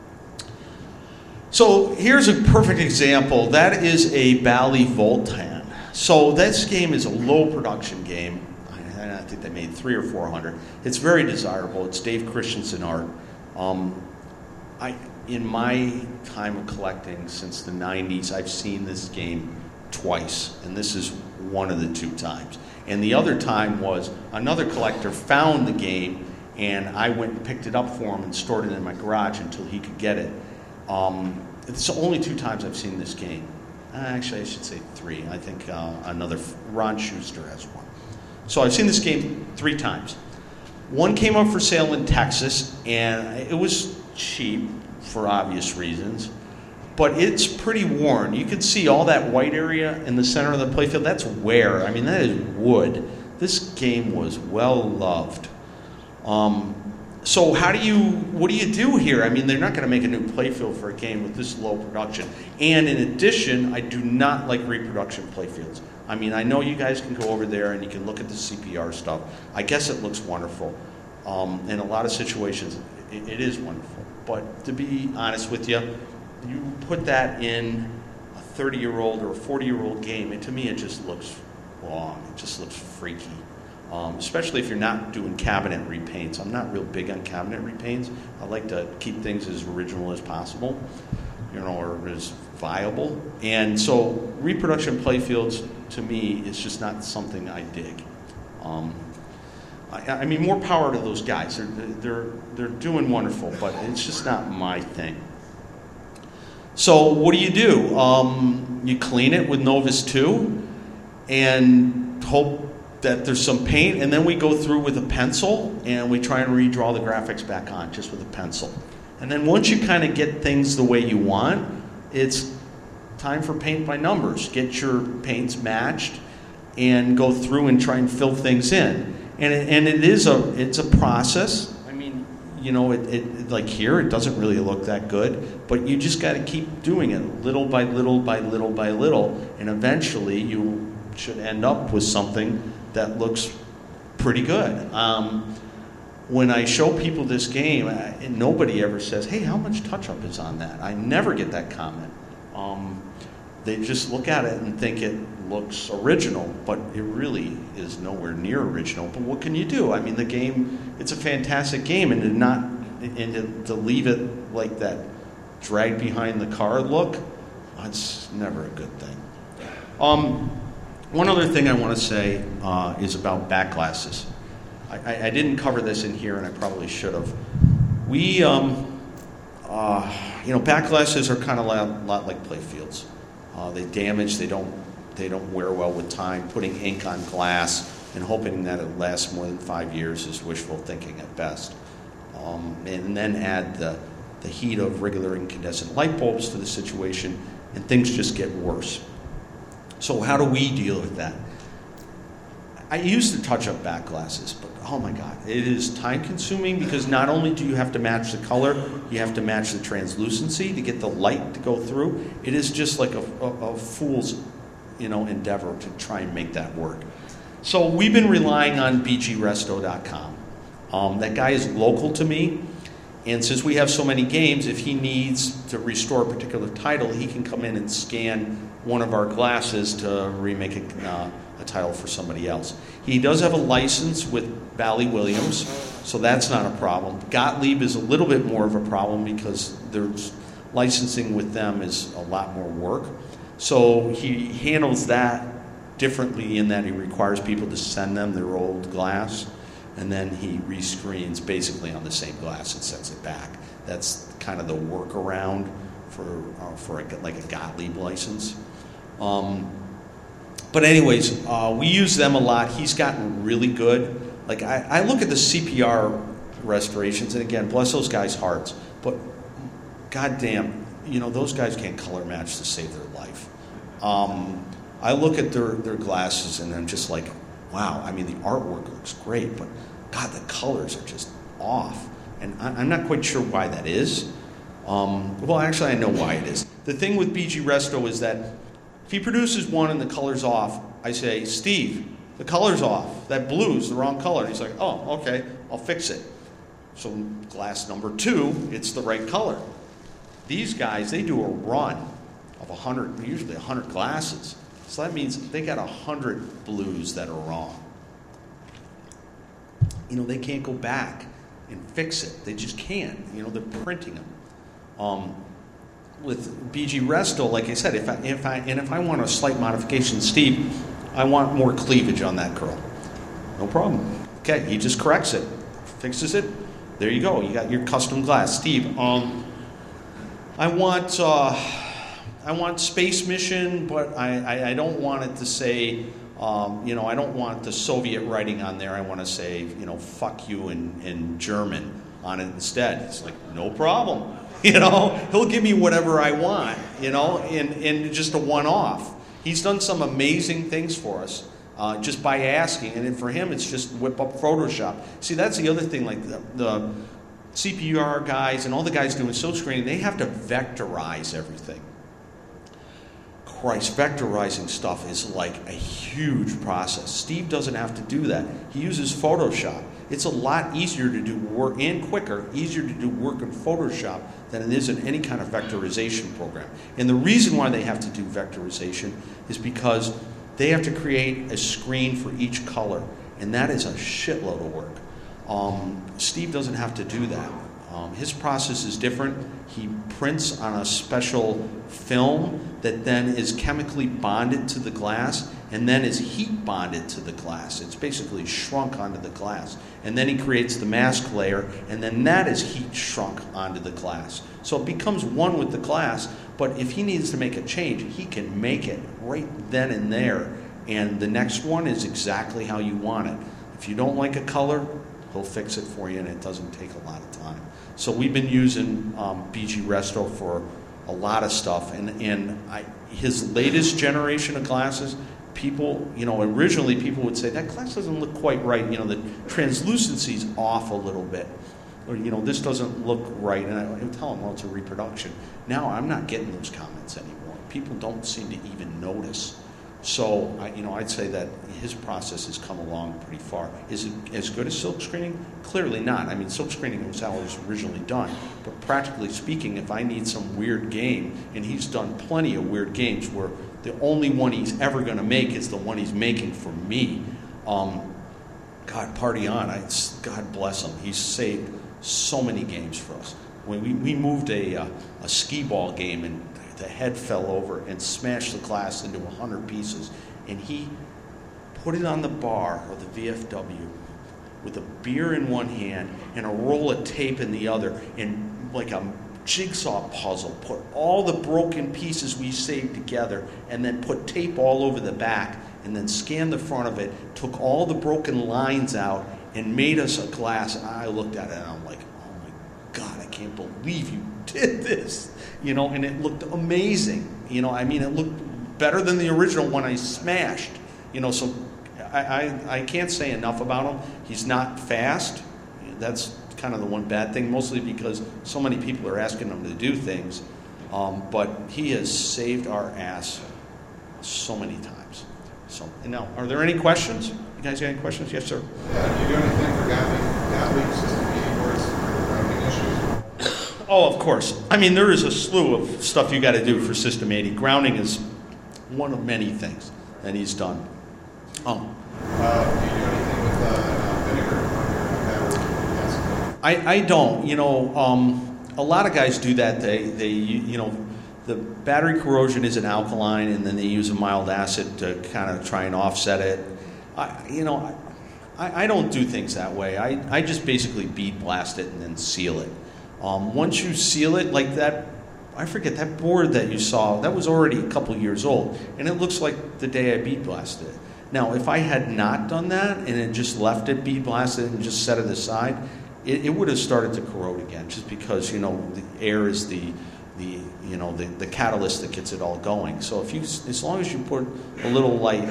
So here's a perfect example. That is a Bally Voltan. So this game is a low production game. I think they made three or four hundred. It's very desirable. It's Dave Christensen art. Um, I, in my time of collecting since the nineties, I've seen this game twice, and this is one of the two times. And the other time was another collector found the game, and I went and picked it up for him and stored it in my garage until he could get it. Um, it's the only two times I've seen this game. Actually, I should say three. I think uh, another, Ron Schuster has one. So I've seen this game three times. One came up for sale in Texas, and it was cheap for obvious reasons, but it's pretty worn. You can see all that white area in the center of the playfield. That's wear. I mean, that is wood. This game was well loved. Um, so how do you, what do you do here? I mean, they're not going to make a new playfield for a game with this low production. And in addition, I do not like reproduction playfields. I mean, I know you guys can go over there and you can look at the C P R stuff. I guess it looks wonderful. Um, in a lot of situations, it, it is wonderful. But to be honest with you, you put that in a thirty-year-old or a forty-year-old game, and to me it just looks wrong. It just looks freaky. Um, especially if you're not doing cabinet repaints. I'm not real big on cabinet repaints. I like to keep things as original as possible, you know, or as viable. And so reproduction playfields, to me, is just not something I dig. Um, I, I mean, more power to those guys. They're, they're, they're doing wonderful, but it's just not my thing. So what do you do? Um, you clean it with Novus two and hope that there's some paint, and then we go through with a pencil and we try and redraw the graphics back on just with a pencil. And then once you kind of get things the way you want, it's time for paint by numbers. Get your paints matched and go through and try and fill things in. And it, and it is a it's a process. I mean, you know, it, it like here it doesn't really look that good, but you just got to keep doing it little by little by little by little, and eventually you should end up with something that looks pretty good. Um, when I show people this game, I, nobody ever says, "Hey, how much touch-up is on that?" I never get that comment. Um, they just look at it and think it looks original, but it really is nowhere near original. But what can you do? I mean, the game, it's a fantastic game, and to not, and to, to leave it like that drag behind the car look, that's never a good thing. Um, one other thing I want to say uh, is about back glasses. I, I, I didn't cover this in here, and I probably should have. We, um, uh, you know, back glasses are kind of a lot, lot like playfields. Uh, they damage. They don't. They don't wear well with time. Putting ink on glass and hoping that it lasts more than five years is wishful thinking at best. Um, and then add the the heat of regular incandescent light bulbs to the situation, and things just get worse. So how do we deal with that? I used to touch up back glasses, but oh my God, it is time consuming because not only do you have to match the color, you have to match the translucency to get the light to go through. It is just like a, a, a fool's, you know, endeavor to try and make that work. So we've been relying on B G Resto dot com. Um, that guy is local to me, and since we have so many games, if he needs to restore a particular title, he can come in and scan one of our glasses to remake a, uh, a title for somebody else. He does have a license with Bally Williams, so that's not a problem. Gottlieb is a little bit more of a problem because there's licensing with them is a lot more work. So he handles that differently in that he requires people to send them their old glass, and then he rescreens basically on the same glass and sends it back. That's kind of the workaround for uh, for a, like a Gottlieb license. Um, but anyways, uh, we use them a lot. He's gotten really good. Like I, I look at the C P R restorations, and again, bless those guys' hearts, but goddamn, you know, those guys can't color match to save their life. Um, I look at their, their glasses and I'm just like, wow, I mean, the artwork looks great, but God, the colors are just off. And I, I'm not quite sure why that is. Um, well, actually, I know why it is. The thing with B G Resto is that if he produces one and the color's off, I say, Steve, the color's off. That blue's the wrong color. And he's like, oh, okay, I'll fix it. So glass number two, it's the right color. These guys, they do a run of one hundred, usually one hundred glasses. So that means they got one hundred blues that are wrong. You know, they can't go back and fix it. They just can't. You know, they're printing them. Um, with B G Resto, like I said, if I, if I, and if I want a slight modification, Steve, I want more cleavage on that curl. No problem. Okay, he just corrects it, fixes it. There you go. You got your custom glass. Steve, um, I want uh, I want Space Mission, but I, I, I don't want it to say, um, you know, I don't want the Soviet writing on there. I want to say, you know, fuck you in, in German on it instead. It's like, no problem. You know, he'll give me whatever I want, you know, and, and just a one-off. He's done some amazing things for us. uh, just by asking. And then for him, it's just whip up Photoshop. See, that's the other thing, like the, the C P R guys and all the guys doing silk screening, they have to vectorize everything. Christ, vectorizing stuff is like a huge process. Steve doesn't have to do that. He uses Photoshop. It's a lot easier to do work, and quicker, easier to do work in Photoshop than it is in any kind of vectorization program. And the reason why they have to do vectorization is because they have to create a screen for each color, and that is a shitload of work. Um, Steve doesn't have to do that. Um, his process is different. He prints on a special film that then is chemically bonded to the glass and then is heat bonded to the glass. It's basically shrunk onto the glass. And then he creates the mask layer, and then that is heat shrunk onto the glass. So it becomes one with the glass, but if he needs to make a change, he can make it right then and there. And the next one is exactly how you want it. If you don't like a color, he'll fix it for you, and it doesn't take a lot of time. So we've been using um, B G Resto for a lot of stuff, and, and I, his latest generation of glasses, people, you know, originally people would say, that glass doesn't look quite right, you know, the translucency's off a little bit, or, you know, this doesn't look right, and I would tell them, well, it's a reproduction. Now I'm not getting those comments anymore. People don't seem to even notice. So, I, you know, I'd say that his process has come along pretty far. Is it as good as silk screening? Clearly not. I mean, silk screening was how it was originally done. But practically speaking, if I need some weird game, and he's done plenty of weird games where the only one he's ever going to make is the one he's making for me. Um, God, party on. I, God bless him. He's saved so many games for us. When we, we moved a, uh, a skee ball game, and the head fell over and smashed the glass into a hundred pieces, and he put it on the bar of the V F W with a beer in one hand and a roll of tape in the other, and like a jigsaw puzzle, put all the broken pieces we saved together, and then put tape all over the back, and then scanned the front of it, took all the broken lines out, and made us a glass. And I looked at it and I'm like, oh my God, I can't believe you did this. You know, and it looked amazing. You know, I mean, it looked better than the original one I smashed. You know, so I, I, I can't say enough about him. He's not fast. That's kind of the one bad thing, mostly because so many people are asking him to do things. Um, but he has saved our ass so many times. So, and now, are there any questions? You guys got any questions? Yes, sir. Yeah, do you do anything for Gottlieb, Gottlieb system meeting boards for routing issues? Oh, of course. I mean, there is a slew of stuff you got to do for System eighty. Grounding is one of many things that he's done. Oh. Uh, do you do anything with uh, uh, vinegar on your battery? I, I don't. You know, um, a lot of guys do that. They, they, you know, the battery corrosion is an alkaline, and then they use a mild acid to kind of try and offset it. I, you know, I, I don't do things that way. I, I just basically bead blast it and then seal it. Um, once you seal it, like that, I forget, that board that you saw, that was already a couple years old, and it looks like the day I bead blasted it. Now, if I had not done that and it just left it bead blasted and just set it aside, it, it would have started to corrode again, just because, you know, the air is the, the you know, the, the catalyst that gets it all going. So if you, as long as you put a little light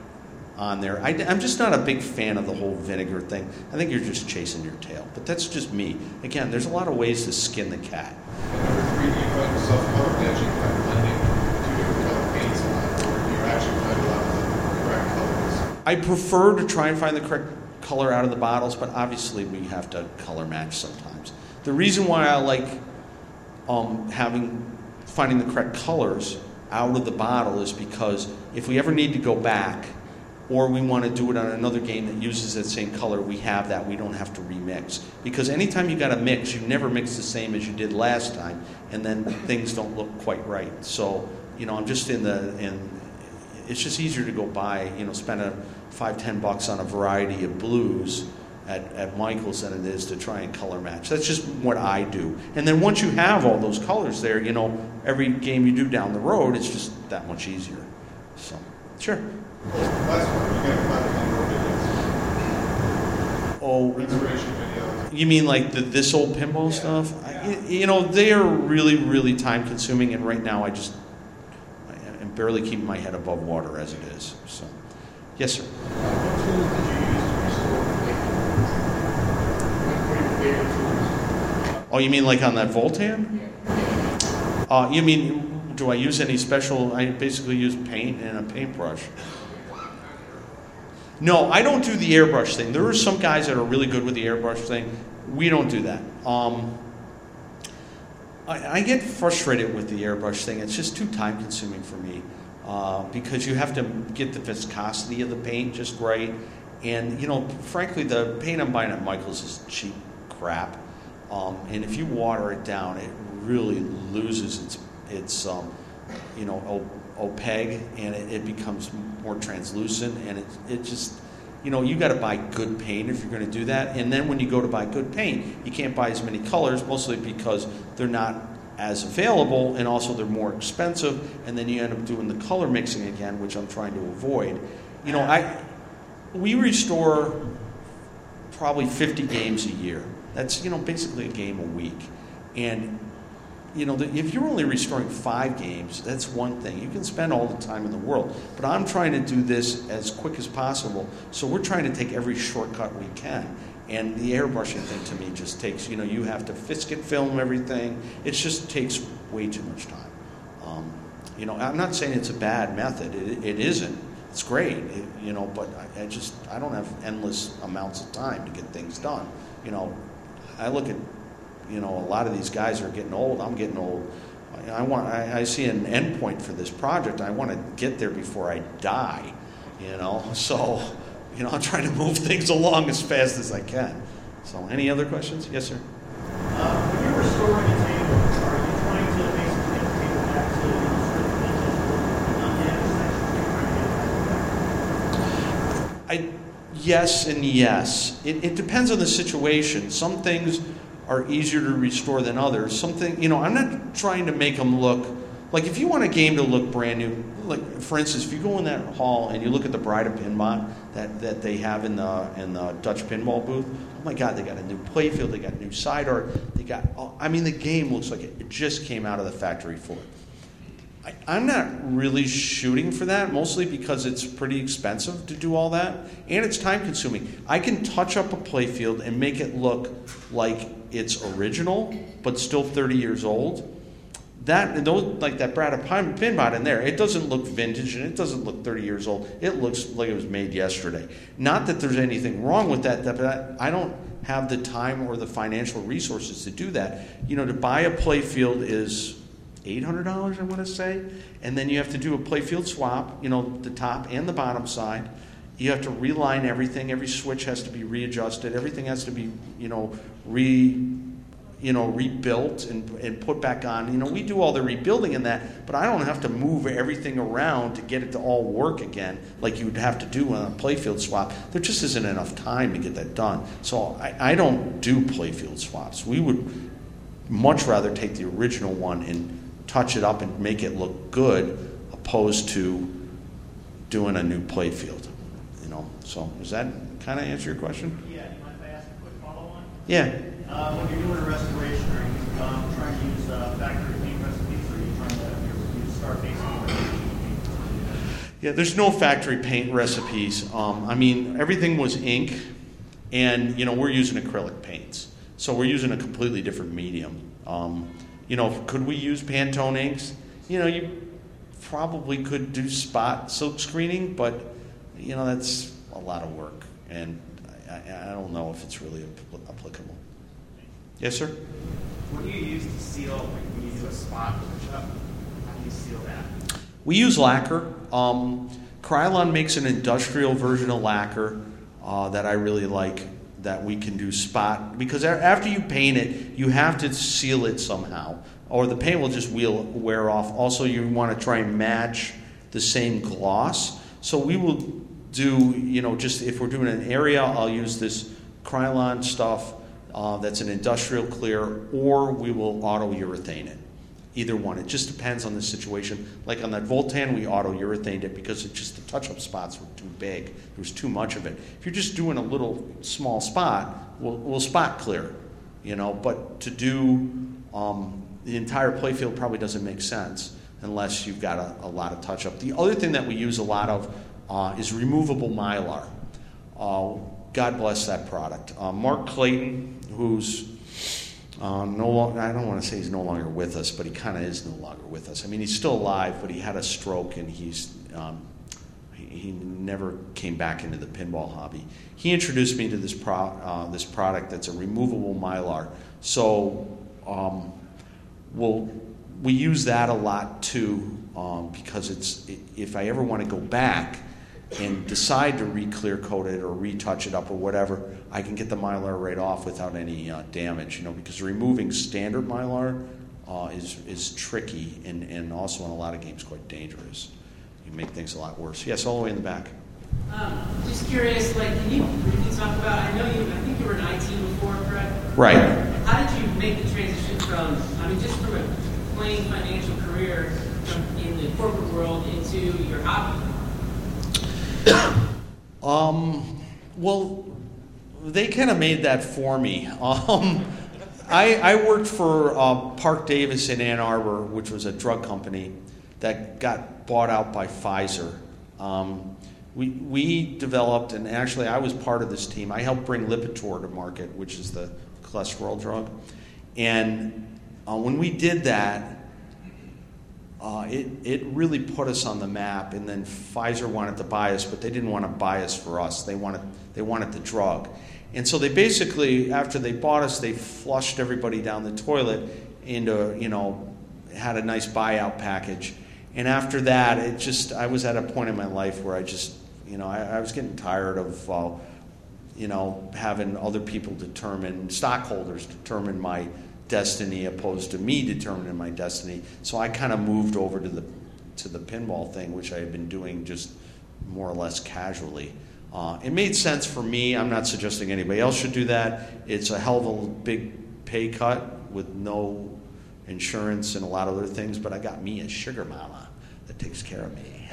on there. I, I'm just not a big fan of the whole vinegar thing. I think you're just chasing your tail. But that's just me. Again, there's a lot of ways to skin the cat. And number three, do you find yourself color matching by blending two different color paints a lot, or do you actually find a lot of the correct colors? I prefer to try and find the correct color out of the bottles, but obviously we have to color match sometimes. The reason why I like um, having finding the correct colors out of the bottle is because if we ever need to go back, or we want to do it on another game that uses that same color, we have that. We don't have to remix. Because anytime you got to mix, you never mix the same as you did last time, and then things don't look quite right. So, you know, I'm just in the, in, it's just easier to go buy, you know, spend a five, ten bucks on a variety of blues at, at Michael's than it is to try and color match. That's just what I do. And then once you have all those colors there, you know, every game you do down the road, it's just that much easier. So, sure. Last one, you got five pinball videos. Oh, Inspiration videos. you mean like the this old pinball Yeah. stuff? I, you know, they are really, really time consuming, and right now I just I am barely keeping my head above water as it is. So, Yes, sir. What tools did you use to restore the What were your favorite tools? Oh, you mean like on that Voltan? Yeah. Uh, you mean, do I use any special? I basically use paint and a paintbrush. No, I don't do the airbrush thing. There are some guys that are really good with the airbrush thing. We don't do that. Um, I, I get frustrated with the airbrush thing. It's just too time consuming for me uh, because you have to get the viscosity of the paint just right. And, you know, frankly, the paint I'm buying at Michael's is cheap crap. Um, and if you water it down, it really loses its, its um, you know, op- opaque, and it, it becomes more translucent. And it, it just, you know, you got to buy good paint if you're going to do that. And then when you go to buy good paint, you can't buy as many colors, mostly because they're not as available, and also they're more expensive. And then you end up doing the color mixing again, which I'm trying to avoid. You know, I we restore probably fifty games a year. That's, you know, basically a game a week. And, you know, the, if you're only restoring five games, that's one thing. You can spend all the time in the world. But I'm trying to do this as quick as possible. So we're trying to take every shortcut we can. And the airbrushing thing to me just takes, you know, you have to Fiskit film everything. It just takes way too much time. Um, you know, I'm not saying it's a bad method. It, it isn't. It's great, it, you know, but I, I just, I don't have endless amounts of time to get things done. You know, I look at, you know, a lot of these guys are getting old. I'm getting old. I, I want. I, I see an end point for this project. I want to get there before I die. You know, so, you know, I'm trying to move things along as fast as I can. So, any other questions? Yes, sir. Uh, when you're restoring a table, are you trying to basically get the table back to the sort of vintage look on the intersection? You're trying to get it back? I. Yes and yes. It, it depends on the situation. Some things are easier to restore than others. Something, you know, I'm not trying to make them look, like if you want a game to look brand new, like for instance, if you go in that hall and you look at the Bride of Pinbot that, that they have in the in the Dutch pinball booth, oh my God, they got a new playfield, they got new side art, they got, I mean, the game looks like it, it just came out of the factory floor. I, I'm not really shooting for that, mostly because it's pretty expensive to do all that, and it's time consuming. I can touch up a playfield and make it look like it's original, but still thirty years old. That, those, like that Brad Pinbot in there, it doesn't look vintage and it doesn't look thirty years old. It looks like it was made yesterday. Not that there's anything wrong with that, but I don't have the time or the financial resources to do that. You know, to buy a playfield is eight hundred dollars, I want to say, and then you have to do a playfield swap, you know, the top and the bottom side. You have to reline everything. Every switch has to be readjusted. Everything has to be, you know, re, you know, rebuilt and, and put back on. You know, we do all the rebuilding in that, but I don't have to move everything around to get it to all work again like you would have to do on a playfield swap. There just isn't enough time to get that done. So I, I don't do playfield swaps. We would much rather take the original one and touch it up and make it look good, opposed to doing a new playfield. You know, so does that kind of answer your question? Yeah, do you mind if I ask a quick follow-on? Yeah. Uh, when you're doing a restoration, are you um, trying to use uh, factory paint recipes, or are you trying to you start basically? Yeah, there's no factory paint recipes. Um, I mean, everything was ink, and you know we're using acrylic paints, so we're using a completely different medium. Um, You know, could we use Pantone inks? You know, you probably could do spot silk screening, but, you know, that's a lot of work, and I, I don't know if it's really applicable. Yes, sir? What do you use to seal, like when you do a spot push-up? How do you seal that? We use lacquer. Um, Krylon makes an industrial version of lacquer uh, that I really like, that we can do spot, because after you paint it, you have to seal it somehow, or the paint will just wheel, wear off. Also, you want to try and match the same gloss. So we will do, you know, just if we're doing an area, I'll use this Krylon stuff uh, that's an industrial clear, or we will auto-urethane it. Either one. It just depends on the situation. Like on that Voltan, we auto-urethaned it because it just the touch-up spots were too big. There was too much of it. If you're just doing a little small spot, we'll, we'll spot clear, you know. But to do um, the entire playfield probably doesn't make sense unless you've got a, a lot of touch-up. The other thing that we use a lot of uh, is removable Mylar. Uh, God bless that product. Uh, Mark Clayton, who's uh, no longer, I don't want to say he's no longer with us, but he kind of is no longer with us. I mean, he's still alive, but he had a stroke and he's um, he, he never came back into the pinball hobby. He introduced me to this pro, uh, this product that's a removable Mylar. So um, we'll, we use that a lot too, um, because it's if I ever want to go back and decide to re-clear coat it or retouch it up or whatever, I can get the Mylar right off without any uh, damage, you know, because removing standard Mylar uh, is is tricky and, and also in a lot of games quite dangerous. You make things a lot worse. Yes, all the way in the back. Um, just curious, like, can you briefly talk about, I know you, I think you were in I T before, correct? Right. How did you make the transition from, I mean, just from a plain financial career from in the corporate world into your hobby? Um, well, they kind of made that for me. Um, I, I worked for uh, Park Davis in Ann Arbor, which was a drug company that got bought out by Pfizer. Um, we, we developed, and actually I was part of this team. I helped bring Lipitor to market, which is the cholesterol drug. And uh, when we did that, Uh, it, it really put us on the map, and then Pfizer wanted to buy us, but they didn't want to buy us for us. They wanted, they wanted the drug. And so they basically, after they bought us, they flushed everybody down the toilet into, you know, had a nice buyout package. And after that, it just, I was at a point in my life where I just, you know, I, I was getting tired of, uh, you know, having other people determine, stockholders determine my destiny opposed to me determining my destiny. So I kind of moved over to the to the pinball thing, which I had been doing just more or less casually. Uh, it made sense for me. I'm not suggesting anybody else should do that. It's a hell of a big pay cut with no insurance and a lot of other things, but I got me a sugar mama that takes care of me.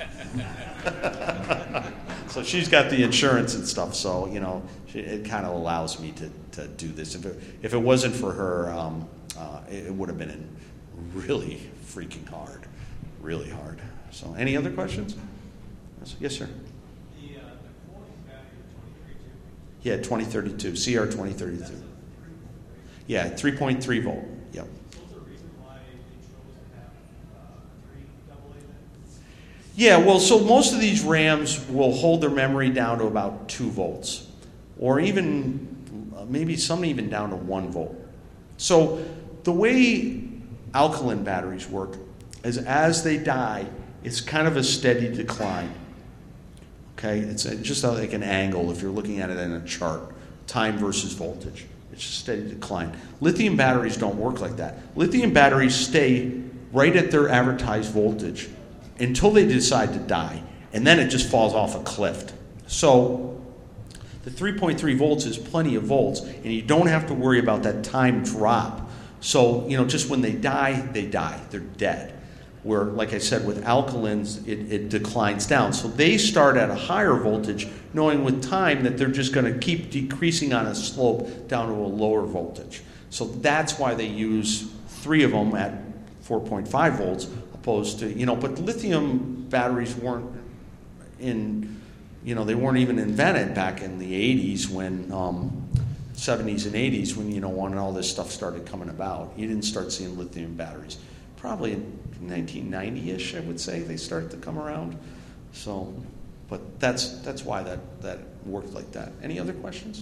So she's got the insurance and stuff, so, you know, she, it kind of allows me to, to do this. If it, if it wasn't for her, um, uh, it, it would have been really freaking hard, really hard. So any other questions? Yes, sir. The, uh, the cooling battery twenty thirty-two. Yeah, twenty thirty-two, C R twenty thirty-two. Yeah, three point three volt, yep. So is there a reason why they chose to have uh, three double A then? Yeah, well, so most of these RAMs will hold their memory down to about two volts, or even uh, maybe some even down to one volt. So the way alkaline batteries work is as they die, it's kind of a steady decline. Okay, it's just like an angle if you're looking at it in a chart, time versus voltage. It's a steady decline. Lithium batteries don't work like that. Lithium batteries stay right at their advertised voltage until they decide to die, and then it just falls off a cliff. So the three point three volts is plenty of volts, and you don't have to worry about that time drop. So, you know, just when they die, they die. They're dead. Where, like I said, with alkalines, it, it declines down. So they start at a higher voltage, knowing with time that they're just going to keep decreasing on a slope down to a lower voltage. So that's why they use three of them at four point five volts, opposed to, you know, but lithium batteries weren't in, you know, they weren't even invented back in the eighties when, um, seventies and eighties when, you know, when all this stuff started coming about. You didn't start seeing lithium batteries. Probably in nineteen ninety-ish, I would say, they started to come around. So, but that's that's why that, that worked like that. Any other questions?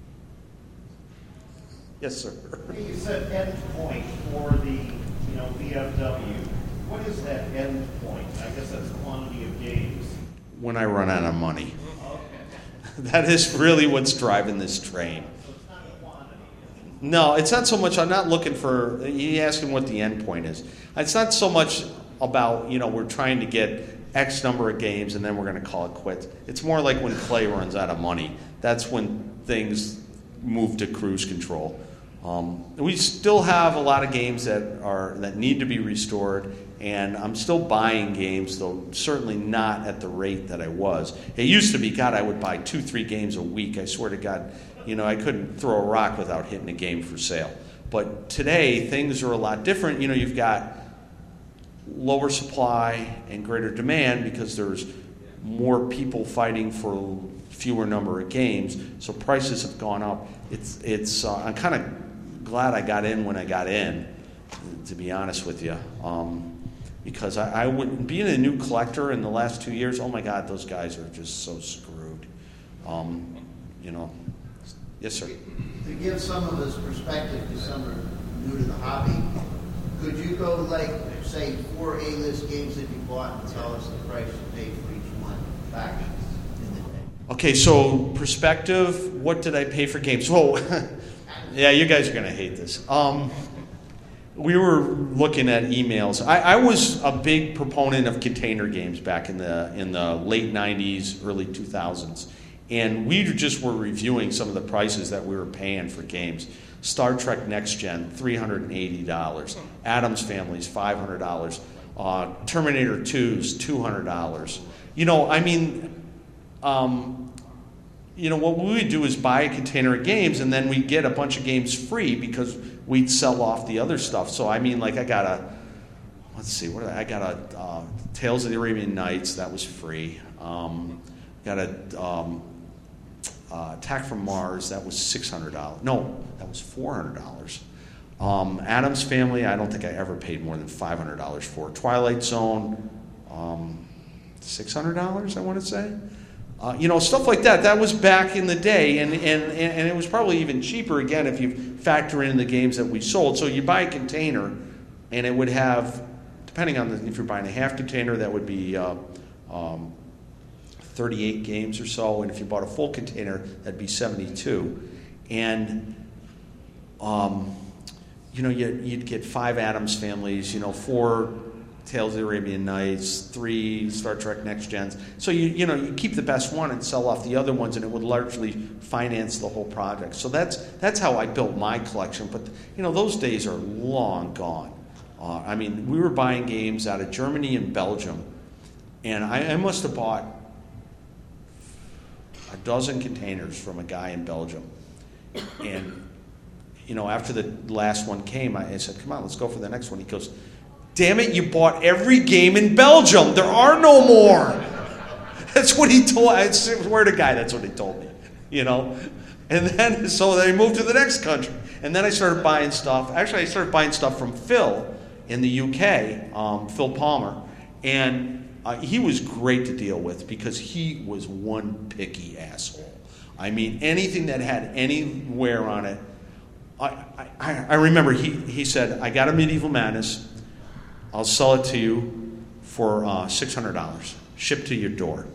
Yes, sir. You said end point for the, you know, V F W. What is that end point? I guess that's quantity of games. When I run out of money. Okay. That is really what's driving this train. So it's not quantity. No, it's not so much, I'm not looking for, you ask him what the end point is. It's not so much about, you know, we're trying to get X number of games and then we're going to call it quits. It's more like when Clay runs out of money. That's when things move to cruise control. Um, we still have a lot of games that are that need to be restored, and I'm still buying games, though certainly not at the rate that I was. It used to be, God, I would buy two, three games a week. I swear to God, you know, I couldn't throw a rock without hitting a game for sale. But today, things are a lot different. You know, you've got lower supply and greater demand because there's more people fighting for fewer number of games, so prices have gone up. It's it's. Uh, I'm kind of glad I got in when I got in, to be honest with you, um, because I, I would being a new collector in the last two years. Oh my God, those guys are just so screwed. Um, you know. Yes, sir. To give some of us perspective, because some are new to the hobby, could you go like say four A-list games that you bought and tell us the price you paid for each one back in the day? Okay, so perspective, what did I pay for games? Whoa, yeah, you guys are going to hate this. Um, we were looking at emails. I, I was a big proponent of container games back in the in the late nineties, early two thousands. And we just were reviewing some of the prices that we were paying for games. Star Trek Next Gen, three hundred eighty dollars. Addams Family's, five hundred dollars. Uh, Terminator two's, two hundred dollars. You know, I mean, um, you know, what we would do is buy a container of games, and then we'd get a bunch of games free because we'd sell off the other stuff. So, I mean, like I got a, let's see, what did I, I got a uh, Tales of the Arabian Nights, that was free. Um, got a... Um, Uh, Attack from Mars, that was six hundred dollars. No, that was four hundred dollars. Um, Addams Family, I don't think I ever paid more than five hundred dollars for. Twilight Zone, um, six hundred dollars, I want to say. Uh, you know, stuff like that. That was back in the day, and, and, and it was probably even cheaper, again, if you factor in the games that we sold. So you buy a container, and it would have, depending on the, if you're buying a half container, that would be... Uh, um, thirty-eight games or so, and if you bought a full container, that'd be seventy-two. And, um, you know, you'd, you'd get five Addams Families, you know, four Tales of the Arabian Nights, three Star Trek Next Gens. So, you you know, you keep the best one and sell off the other ones, and it would largely finance the whole project. So that's that's how I built my collection. But, you know, those days are long gone. Uh, I mean, we were buying games out of Germany and Belgium, and I, I must have bought a dozen containers from a guy in Belgium. And, you know, after the last one came, I said, come on, let's go for the next one. He goes, damn it, you bought every game in Belgium. There are no more. That's what he told, I swear to God, that's what he told me, you know. And then, so they moved to the next country. And then I started buying stuff. Actually, I started buying stuff from Phil in the U K, um, Phil Palmer. And Uh, he was great to deal with because he was one picky asshole. I mean, anything that had any wear on it. I, I, I remember he, he said, I got a Medieval Madness. I'll sell it to you for uh, six hundred dollars, shipped to your door.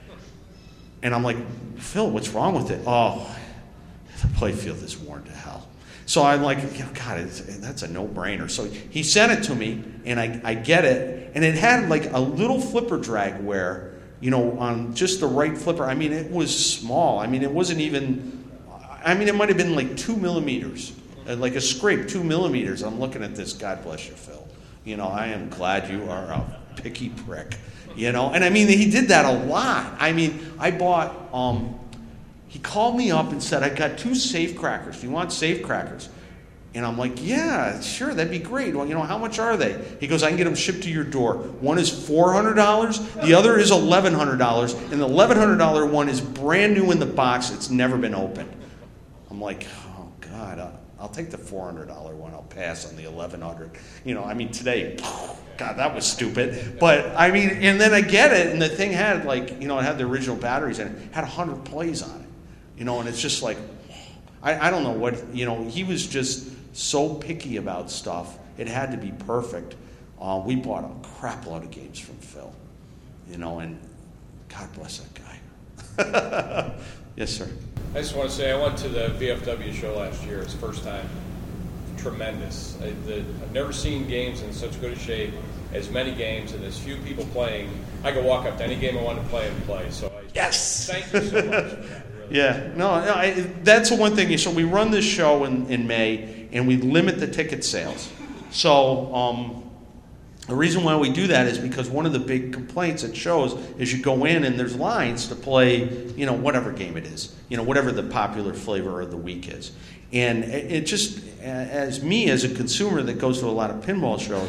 And I'm like, Phil, what's wrong with it? Oh, the playfield is worn to hell. So I'm like, you know, God, it's, that's a no-brainer. So he sent it to me, and I, I get it, and it had like a little flipper drag wear, you know, on just the right flipper. I mean, it was small. I mean, it wasn't even, I mean, it might have been like two millimeters, like a scrape, two millimeters. I'm looking at this, God bless you, Phil. You know, I am glad you are a picky prick, you know. And I mean, he did that a lot. I mean, I bought... Um, He called me up and said, I got two safe crackers. Do you want safe crackers? And I'm like, yeah, sure, that'd be great. Well, you know, how much are they? He goes, I can get them shipped to your door. One is four hundred dollars. The other is eleven hundred dollars. And the eleven hundred dollars one is brand new in the box. It's never been opened. I'm like, oh, God, I'll, I'll take the four hundred dollars one. I'll pass on the eleven hundred dollars. You know, I mean, today, God, that was stupid. But, I mean, and then I get it, and the thing had, like, you know, it had the original batteries in it. It had one hundred plays on it. You know, and it's just like, I, I don't know what, you know, he was just so picky about stuff. It had to be perfect. Uh, we bought a crap load of games from Phil, you know, and God bless that guy. Yes, sir. I just want to say I went to the V F W show last year. It's the first time. Tremendous. I, the, I've never seen games in such good shape, as many games, and as few people playing. I could walk up to any game I want to play and play. So I yes. Thank you so much for that. Yeah, no, I, that's the one thing. So we run this show in, in May, and we limit the ticket sales. So um, the reason why we do that is because one of the big complaints at shows is you go in and there's lines to play, you know, whatever game it is, you know, whatever the popular flavor of the week is. And it, it just, as me as a consumer that goes to a lot of pinball shows,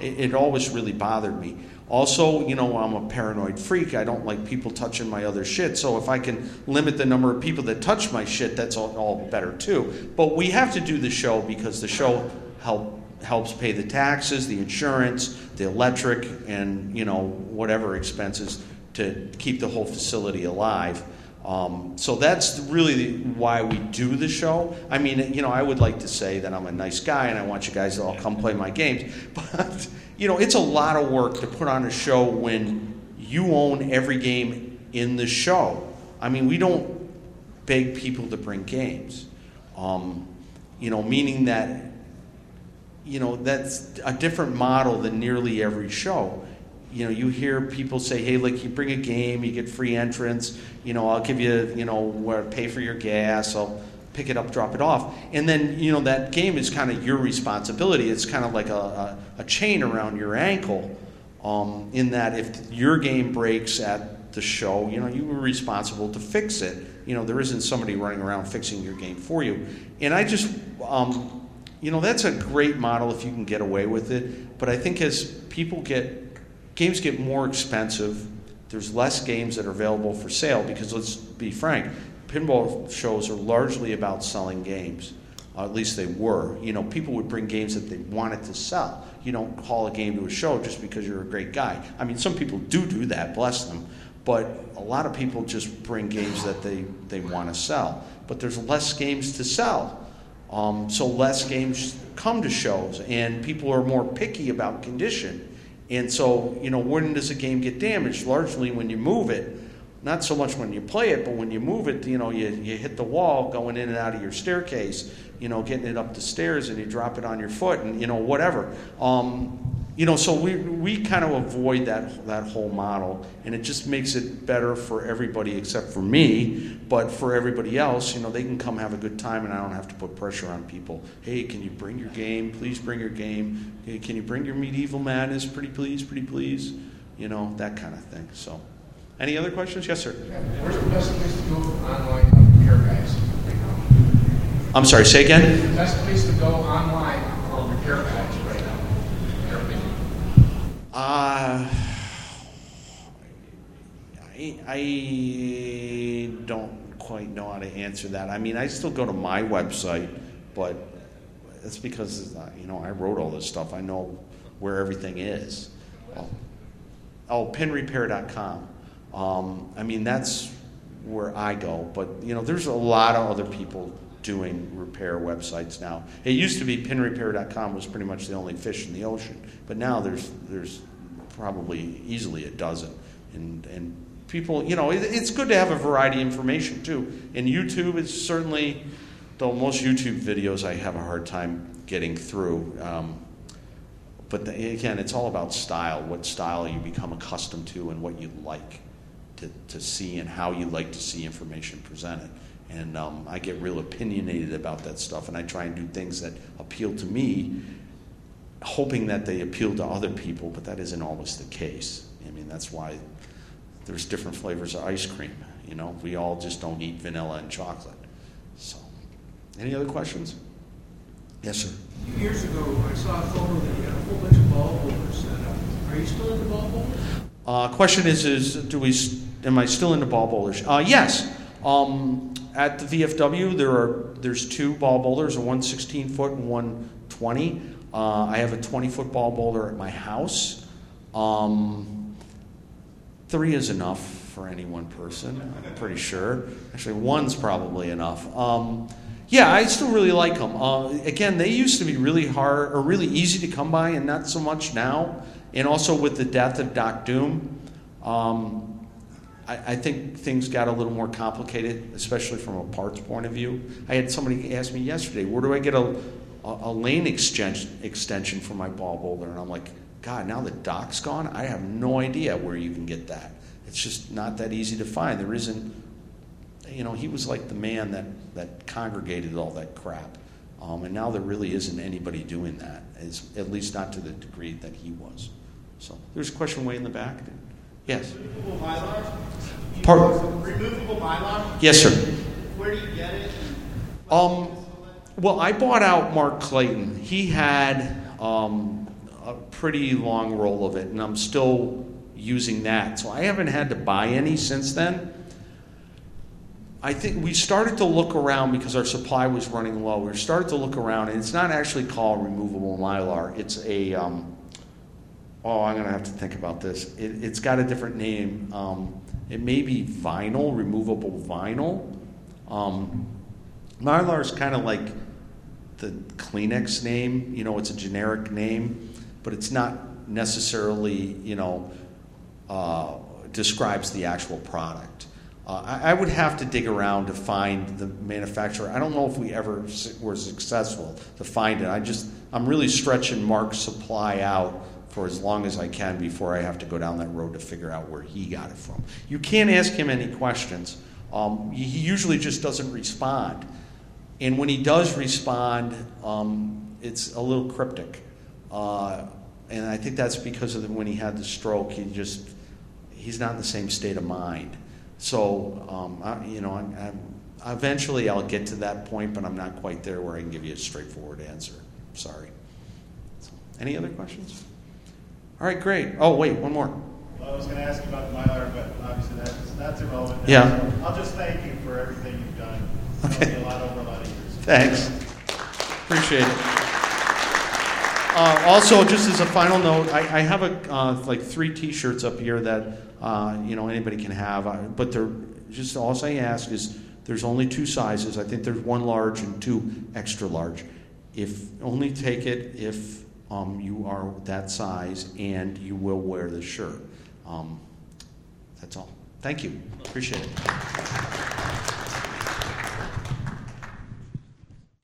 It, it always really bothered me. Also, you know, I'm a paranoid freak. I don't like people touching my other shit. So if I can limit the number of people that touch my shit, that's all, all better too. But we have to do the show because the show help, helps pay the taxes, the insurance, the electric, and, you know, whatever expenses to keep the whole facility alive. Um, so that's really the, why we do the show. I mean, you know, I would like to say that I'm a nice guy and I want you guys to all come play my games. But, you know, it's a lot of work to put on a show when you own every game in the show. I mean, we don't beg people to bring games. Um, you know, meaning that, you know, that's a different model than nearly every show. You know, you hear people say, hey, like, you bring a game, you get free entrance, you know, I'll give you, you know, where, pay for your gas, I'll pick it up, drop it off. And then, you know, that game is kind of your responsibility. It's kind of like a, a, a chain around your ankle, um, in that if your game breaks at the show, you know, you were responsible to fix it. You know, there isn't somebody running around fixing your game for you. And I just, um, you know, that's a great model if you can get away with it. But I think as people get, games get more expensive, there's less games that are available for sale because, let's be frank, pinball shows are largely about selling games. Uh, at least they were. You know, people would bring games that they wanted to sell. You don't haul a game to a show just because you're a great guy. I mean, some people do do that, bless them. But a lot of people just bring games that they, they want to sell. But there's less games to sell. Um, so less games come to shows, and people are more picky about condition. And so, you know, when does a game get damaged? Largely when you move it. Not so much when you play it, but when you move it, you know, you, you hit the wall going in and out of your staircase, you know, getting it up the stairs, and you drop it on your foot, and, you know, whatever. Um, you know, so we we kind of avoid that that whole model, and it just makes it better for everybody except for me. But for everybody else, you know, they can come have a good time, and I don't have to put pressure on people. Hey, can you bring your game? Please bring your game. Hey, can you bring your Medieval Madness? Pretty please, pretty please. You know, that kind of thing. So, any other questions? Yes, sir. Yeah. Where's the best place to go online for repair guys right now? I'm sorry, say again? The best place to go online for repair guys right now. Uh, I, I don't quite know how to answer that. I mean, I still go to my website, but that's because, you know, I wrote all this stuff. I know where everything is. Oh, oh pin repair dot com. Um, I mean, that's where I go. But, you know, there's a lot of other people doing repair websites now. It used to be pin repair dot com was pretty much the only fish in the ocean, but now there's there's probably easily a dozen. And and people, you know, it, it's good to have a variety of information too. And YouTube is certainly, though most YouTube videos I have a hard time getting through. Um, but the, again, it's all about style, what style you become accustomed to and what you like to, to see and how you like to see information presented. And um, I get real opinionated about that stuff, and I try and do things that appeal to me, hoping that they appeal to other people, but that isn't always the case. I mean, that's why there's different flavors of ice cream. You know, we all just don't eat vanilla and chocolate. So, any other questions? Yes, sir. A few years ago, I saw a photo that you had a whole bunch of ball holders set up. Are you still into ball holders? Uh, question is, is do we? Am I still into ball bowlers? Uh, yes. Um, at the V F W, there are there's two ball bowlers, a one sixteen foot and one twenty. Uh, I have a twenty foot ball bowler at my house. Um, three is enough for any one person, I'm pretty sure. Actually, one's probably enough. Um, yeah, I still really like them. Uh, again, they used to be really hard or really easy to come by, and not so much now. And also with the death of Doc Doom, um, I, I think things got a little more complicated, especially from a parts point of view. I had somebody ask me yesterday, where do I get a, a, a lane extension, extension for my ball bowler? And I'm like, God, now that Doc's gone, I have no idea where you can get that. It's just not that easy to find. There isn't, you know, he was like the man that, that congregated all that crap. Um, and now there really isn't anybody doing that, as, at least not to the degree that he was. So there's a question way in the back. Yes? Removable mylar? Pardon? Removable mylar? Yes, sir. Where do you get it? Um, well, I bought out Mark Clayton. He had um, a pretty long roll of it, and I'm still using that. So I haven't had to buy any since then. I think we started to look around because our supply was running low. We started to look around, and it's not actually called removable Mylar. It's a, um, oh, I'm going to have to think about this. It, it's got a different name. Um, it may be vinyl, removable vinyl. Um, Mylar is kind of like the Kleenex name. You know, it's a generic name, but it's not necessarily, you know, uh, describes the actual product. Uh, I, I would have to dig around to find the manufacturer. I don't know if we ever were successful to find it. I just, I'm really stretching Mark's supply out for as long as I can before I have to go down that road to figure out where he got it from. You can't ask him any questions. Um, he usually just doesn't respond. And when he does respond, um, it's a little cryptic. Uh, and I think that's because of the, when he had the stroke, he just, he's not in the same state of mind. So, um, I, you know, I'm, I'm, eventually I'll get to that point, but I'm not quite there where I can give you a straightforward answer. Sorry. So, any other questions? All right, great. Oh, wait, one more. Well, I was going to ask you about the Mylar, but obviously that's, that's irrelevant now. Yeah. So I'll just thank you for everything you've done. Okay. It's a lot over a lot of years. Thanks. Appreciate it. Uh, also, just as a final note, I, I have a, uh, like three T-shirts up here that uh, you know anybody can have, uh, but they're just all I ask is there's only two sizes. I think there's one large and two extra large. If only take it if um, you are that size and you will wear the shirt. Um, that's all. Thank you. Appreciate it.